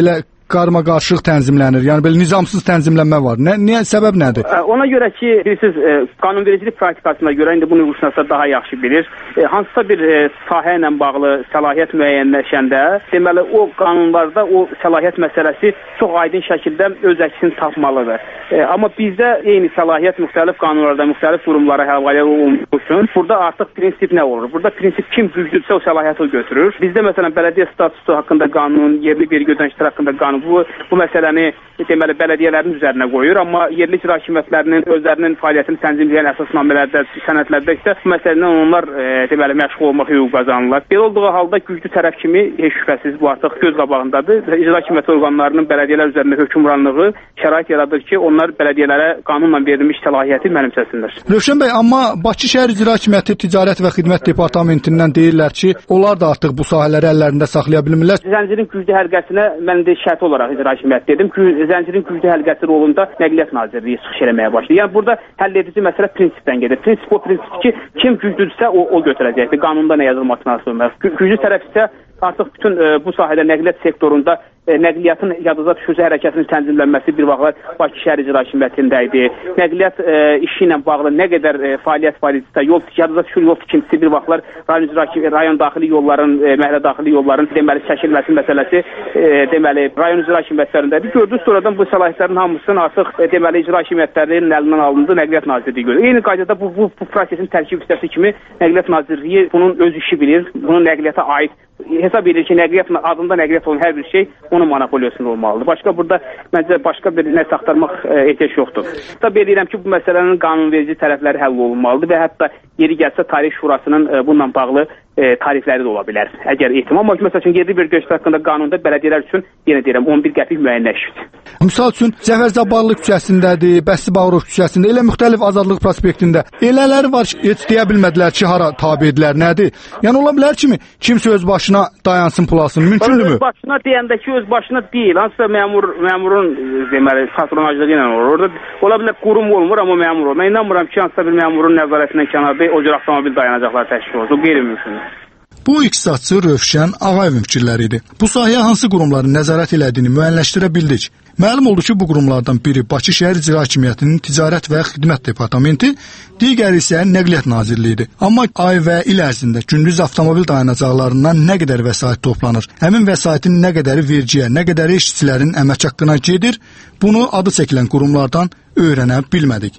qarmaqarışıq tənzimlənir? Yəni belə nizamsız tənzimlənmə var. Niyə səbəb nədir? Ona görə ki, bilirsiniz, qanunvericilik praktikasına görə indi bunu hüquqşünaslar daha yaxşı bilir. Hansısa bir sahə ilə bağlı səlahiyyət müəyyənləşəndə, deməli o qanunlarda o səlahiyyət məsələsi çox aydın şəkildə öz əksini tapmalıdır. Amma bizdə eyni səlahiyyət müxtəlif qanunlarda, müxtəlif qurumlara həvalə olunduğu üçün burada artıq prinsip nə olur? Burada prinsip kim güclüdürsə o səlahiyyəti o götürür. Bizdə məsələn bələdiyyə statusu haqqında qanun, yerli vergi ödənişləri haqqında qanun bu məsələni deməli bələdiyyələrin üzərinə qoyur, amma yerli icra hakimiyyətlərinin özlərinin fəaliyyətini tənzimləyən əsasnamələrdə, sənədlərdə isə bu məsələdən onlar deməli məşğul olmaq hüququ qazanırlar. Belə olduğu halda güclü tərəf kimi heç şübhəsiz bu artıq göz qabağındadır. İcra hakimiyyət orqanlarının bələdiyyələr üzərində hökmranlığı şərait yaradır ki, onlar bələdiyyələrə qanunla verilmiş səlahiyyəti mənimsəsinlər. Rövşən bəy, amma Bakı şəhər İcra Hakimiyyəti Ticarət və Xidmət Departamentindən deyirlər ki, onlar da artıq bu sahələri əllərində saxlaya bilmirlər. Zəncirin güclü həlqəsinə mən də şərt olaraq İcra Hakimiyyəti dedim ki, zəncirin güclü həlqəsi rolunda Nəqliyyat Nazirliyi çıxış eləməyə başlayır. Yəni burada həll edici məsələ prinsipdən gedir. Prinsip o prinsip ki, kim güclüdürsə o götürəcəkdir. Qanunda nə yazılmasına asılmaz. Güclü tərəf isə artıq bütün bu sahədə nəqliyyat sektorunda nəqliyyatın yadınıza düşürsə hərəkətinin tənzimlənməsi bir vaxtlar Bakı şəhər İcra Hakimiyyətində idi. Nəqliyyat işi ilə bağlı nə qədər fəaliyyət var idisə, yadınıza düşür yol tikintisi bir vaxtlar rayon daxili yolların, məhəllə daxili yolların deməli çəkilməsi məsələsi deməli rayon İcra Hakimiyyətlərindədir. Gördünüz sonradan bu səlahiyyətlərin hamısının artıq deməli İcra Hakimiyyətlərinin əlindən alındı, Nəqliyyat Nazirliyi görür. Eyni qaydada bu prosesin tərkib hissəsi kimi Nəqliyyat Nazirliyi bunun öz işi bilir, bunun nəqliyyata aid hesab edir ki, nəqliyyat adında nəqliyyat olan hər bir şey onun monopoliyasında olmalıdır. Başqa burada məncə başqa bir nəsə axtarmaq ehtiyac yoxdur. Hesab edirəm ki, bu məsələnin qanunverici tərəfləri həll olunmalıdır və hətta yeri gəlsə Tarif Şurasının bununla bağlı tarifləri də ola bilər. Əgər ehtimal, amma məsəl üçün yerli vergi ödənişləri haqqında qanunda bələdiyyələr üçün yenə deyirəm 11 qəpik müəyyənləşir. Misal üçün Cəfər Cabbarlı küçəsindədir, Bəsti Bağırov küçəsində, elə müxtəlif Azadlıq prospektində elələri var ki, heç deyə bilmədilər ki, hara tabedirlər, nədir? Yəni ola bilər kimi kimsə öz başına dayansın, pulasın, mümkündürmü? Öz başına deyəndə ki, öz başına deyil. Hansısa məmurun deməli patronajlığı ilə olur. Orada ola bilər qurum olmur, amma məmur olur. Mən inanmıram ki, hansısa bir məmurun nəzarətindən kənarda o cür avtomobil dayanacaqları təşkil olsun. Bu qeyri-mümkündür. Bu iqtisadçı Rövşən Ağayevin fikirləri idi. Bu sahəyə hansı qurumların nəzarət elədiyini müəyyənləşdirə bildik. Məlum oldu ki, bu qurumlardan biri Bakı şəhər İcra Hakimiyyətinin Ticarət və Xidmət Departamenti, digəri isə Nəqliyyat Nazirliyidir. Amma ay və il ərzində gündüz avtomobil dayanacaqlarından nə qədər vəsait toplanır, həmin vəsaitin nə qədəri vergiyə, nə qədəri işçilərin əmək haqqına gedir, bunu adı çəkilən qurumlardan öyrənə bilmədik.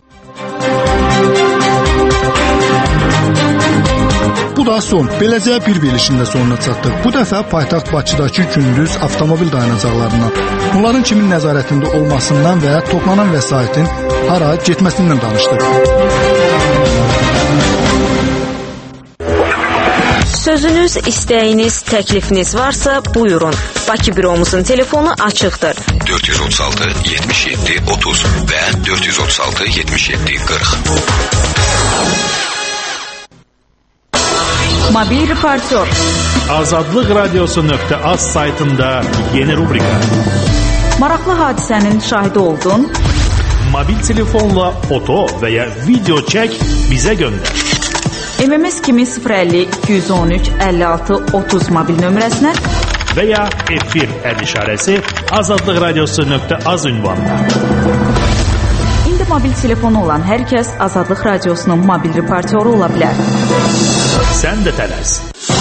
Bu da son. Beləcə bir verilişində sonuna çatdıq. Bu dəfə paytaxt Bakıdakı gündüz avtomobil dayanacaqlarından, bunların kimin nəzarətində olmasından və toplanan vəsaitin hara getməsindən danışdıq. Sözünüz, istəyiniz, təklifiniz varsa buyurun. Bakı büromuzun telefonu açıqdır. 436 77 30 və 436 77 40. Mobil reportör. Azadlıq Radiosu.az saytında yeni rubrika. Maraqlı hadisənin şahidi oldun. Mobil telefonla foto və ya video çək bizə göndər. MMS kimi 050 213 56 30 mobil nömrəsinə və ya F1 əd işarəsi Azadlıq Radiosu.az ünvanına. İndi mobil telefonu olan hər kəs Azadlıq Radiosunun mobil reportyoru ola bilər. Sən də tələs.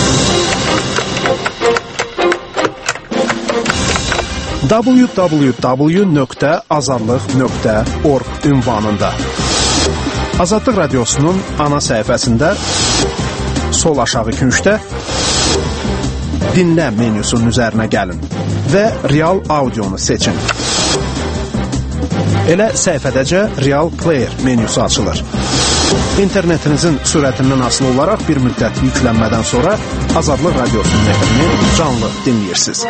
www.azadlıq.org ünvanında Azadlıq Radiosunun ana səhifəsində sol aşağı küncdə dinlə menyusunun üzərinə gəlin və real audionu seçin. Elə səhifədəcə Real Player menyusu açılır. İnternetinizin sürətindən asılı olaraq bir müddət yüklənmədən sonra Azadlıq Radiosunun efini canlı dinləyirsiniz.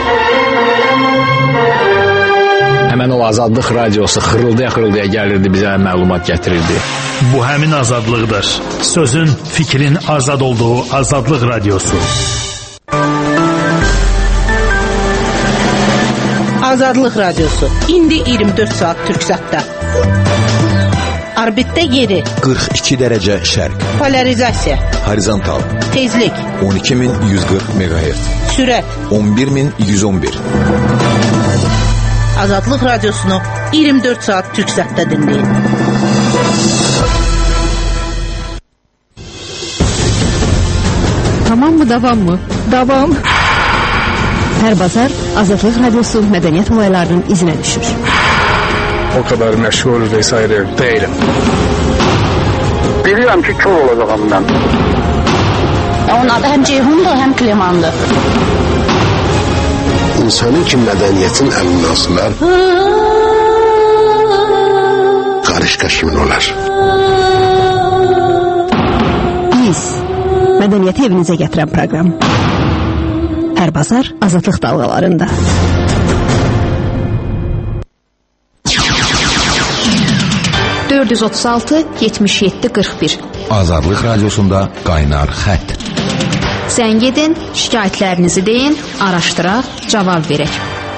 Həmən o Azadlıq Radiosu xırıldaya-xırıldaya gəlirdi, bizə məlumat gətirirdi. Bu həmin azadlıqdır. Sözün, fikrin azad olduğu Azadlıq Radiosu. Azadlıq Radiosu. İndi 24 saat Türksatda. Orbitdə yeri 42 dərəcə şərq. Polarizasiya. Horizontal. Tezlik 12140 MHz. Sürət 11111. Azadlıq Radiosunu 24 saat Türk Sətdə dinləyin. Tamam mı, davam mı? Davam. Hər bazar Azadlıq Radiosu mədəniyyət olaylarının izinə düşür. O kadar məşğul vesaire değilim. Bilirəm ki, kör olacağım mən. Onun adı həm Ceyhundur, həm Klimandır. İnsanın ki mədəniyyətin əlindən asılar, qarışqa kimin olar? Biz, mədəniyyəti evinizə gətirən proqram. Hər bazar Azadlıq dalğalarında. $436-77-41 Azadlıq Radiosunda qaynar xətt. Zəng edin, şikayətlərinizi deyin, araşdıraq, cavab verək.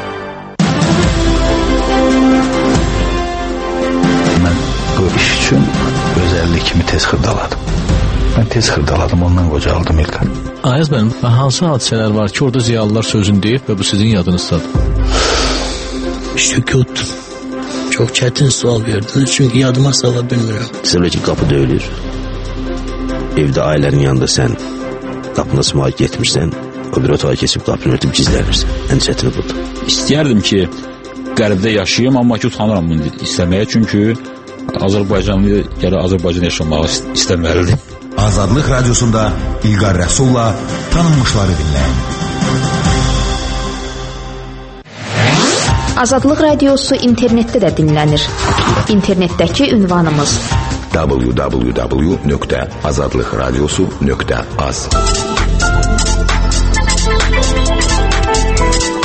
Mən bu iş üçün özəllik kimi tez xırdaladım. Mən tez xırdaladım, ondan qocaldım İlqar. Ayaz bənim, hansı hadisələr var ki, orada ziyalılar sözünü deyib və bu sizin yadınızdadır? Sükut. Çox çətin sual verdiniz, çünki yadıma sala bilmirəm. Sizə ki, qapı döyülür. Evdə ailənin yanında sən qapını açmağa getmirsən, o bir otağa keçib qapını örtüb gizlənirsən. Ən çətini budur. İstəyərdim ki, qərbdə yaşayayım, amma ki, utanıram bunu istəməyə, çünki Azərbaycanlı gələ Azərbaycan yaşamağı istəməlidir. Azadlıq Radiosunda İlqar Rəsulla tanınmışları dinləyin. Azadlıq Radiosu internetdə də dinlənir. İnternetdəki ünvanımız www.azadlıqradiosu.az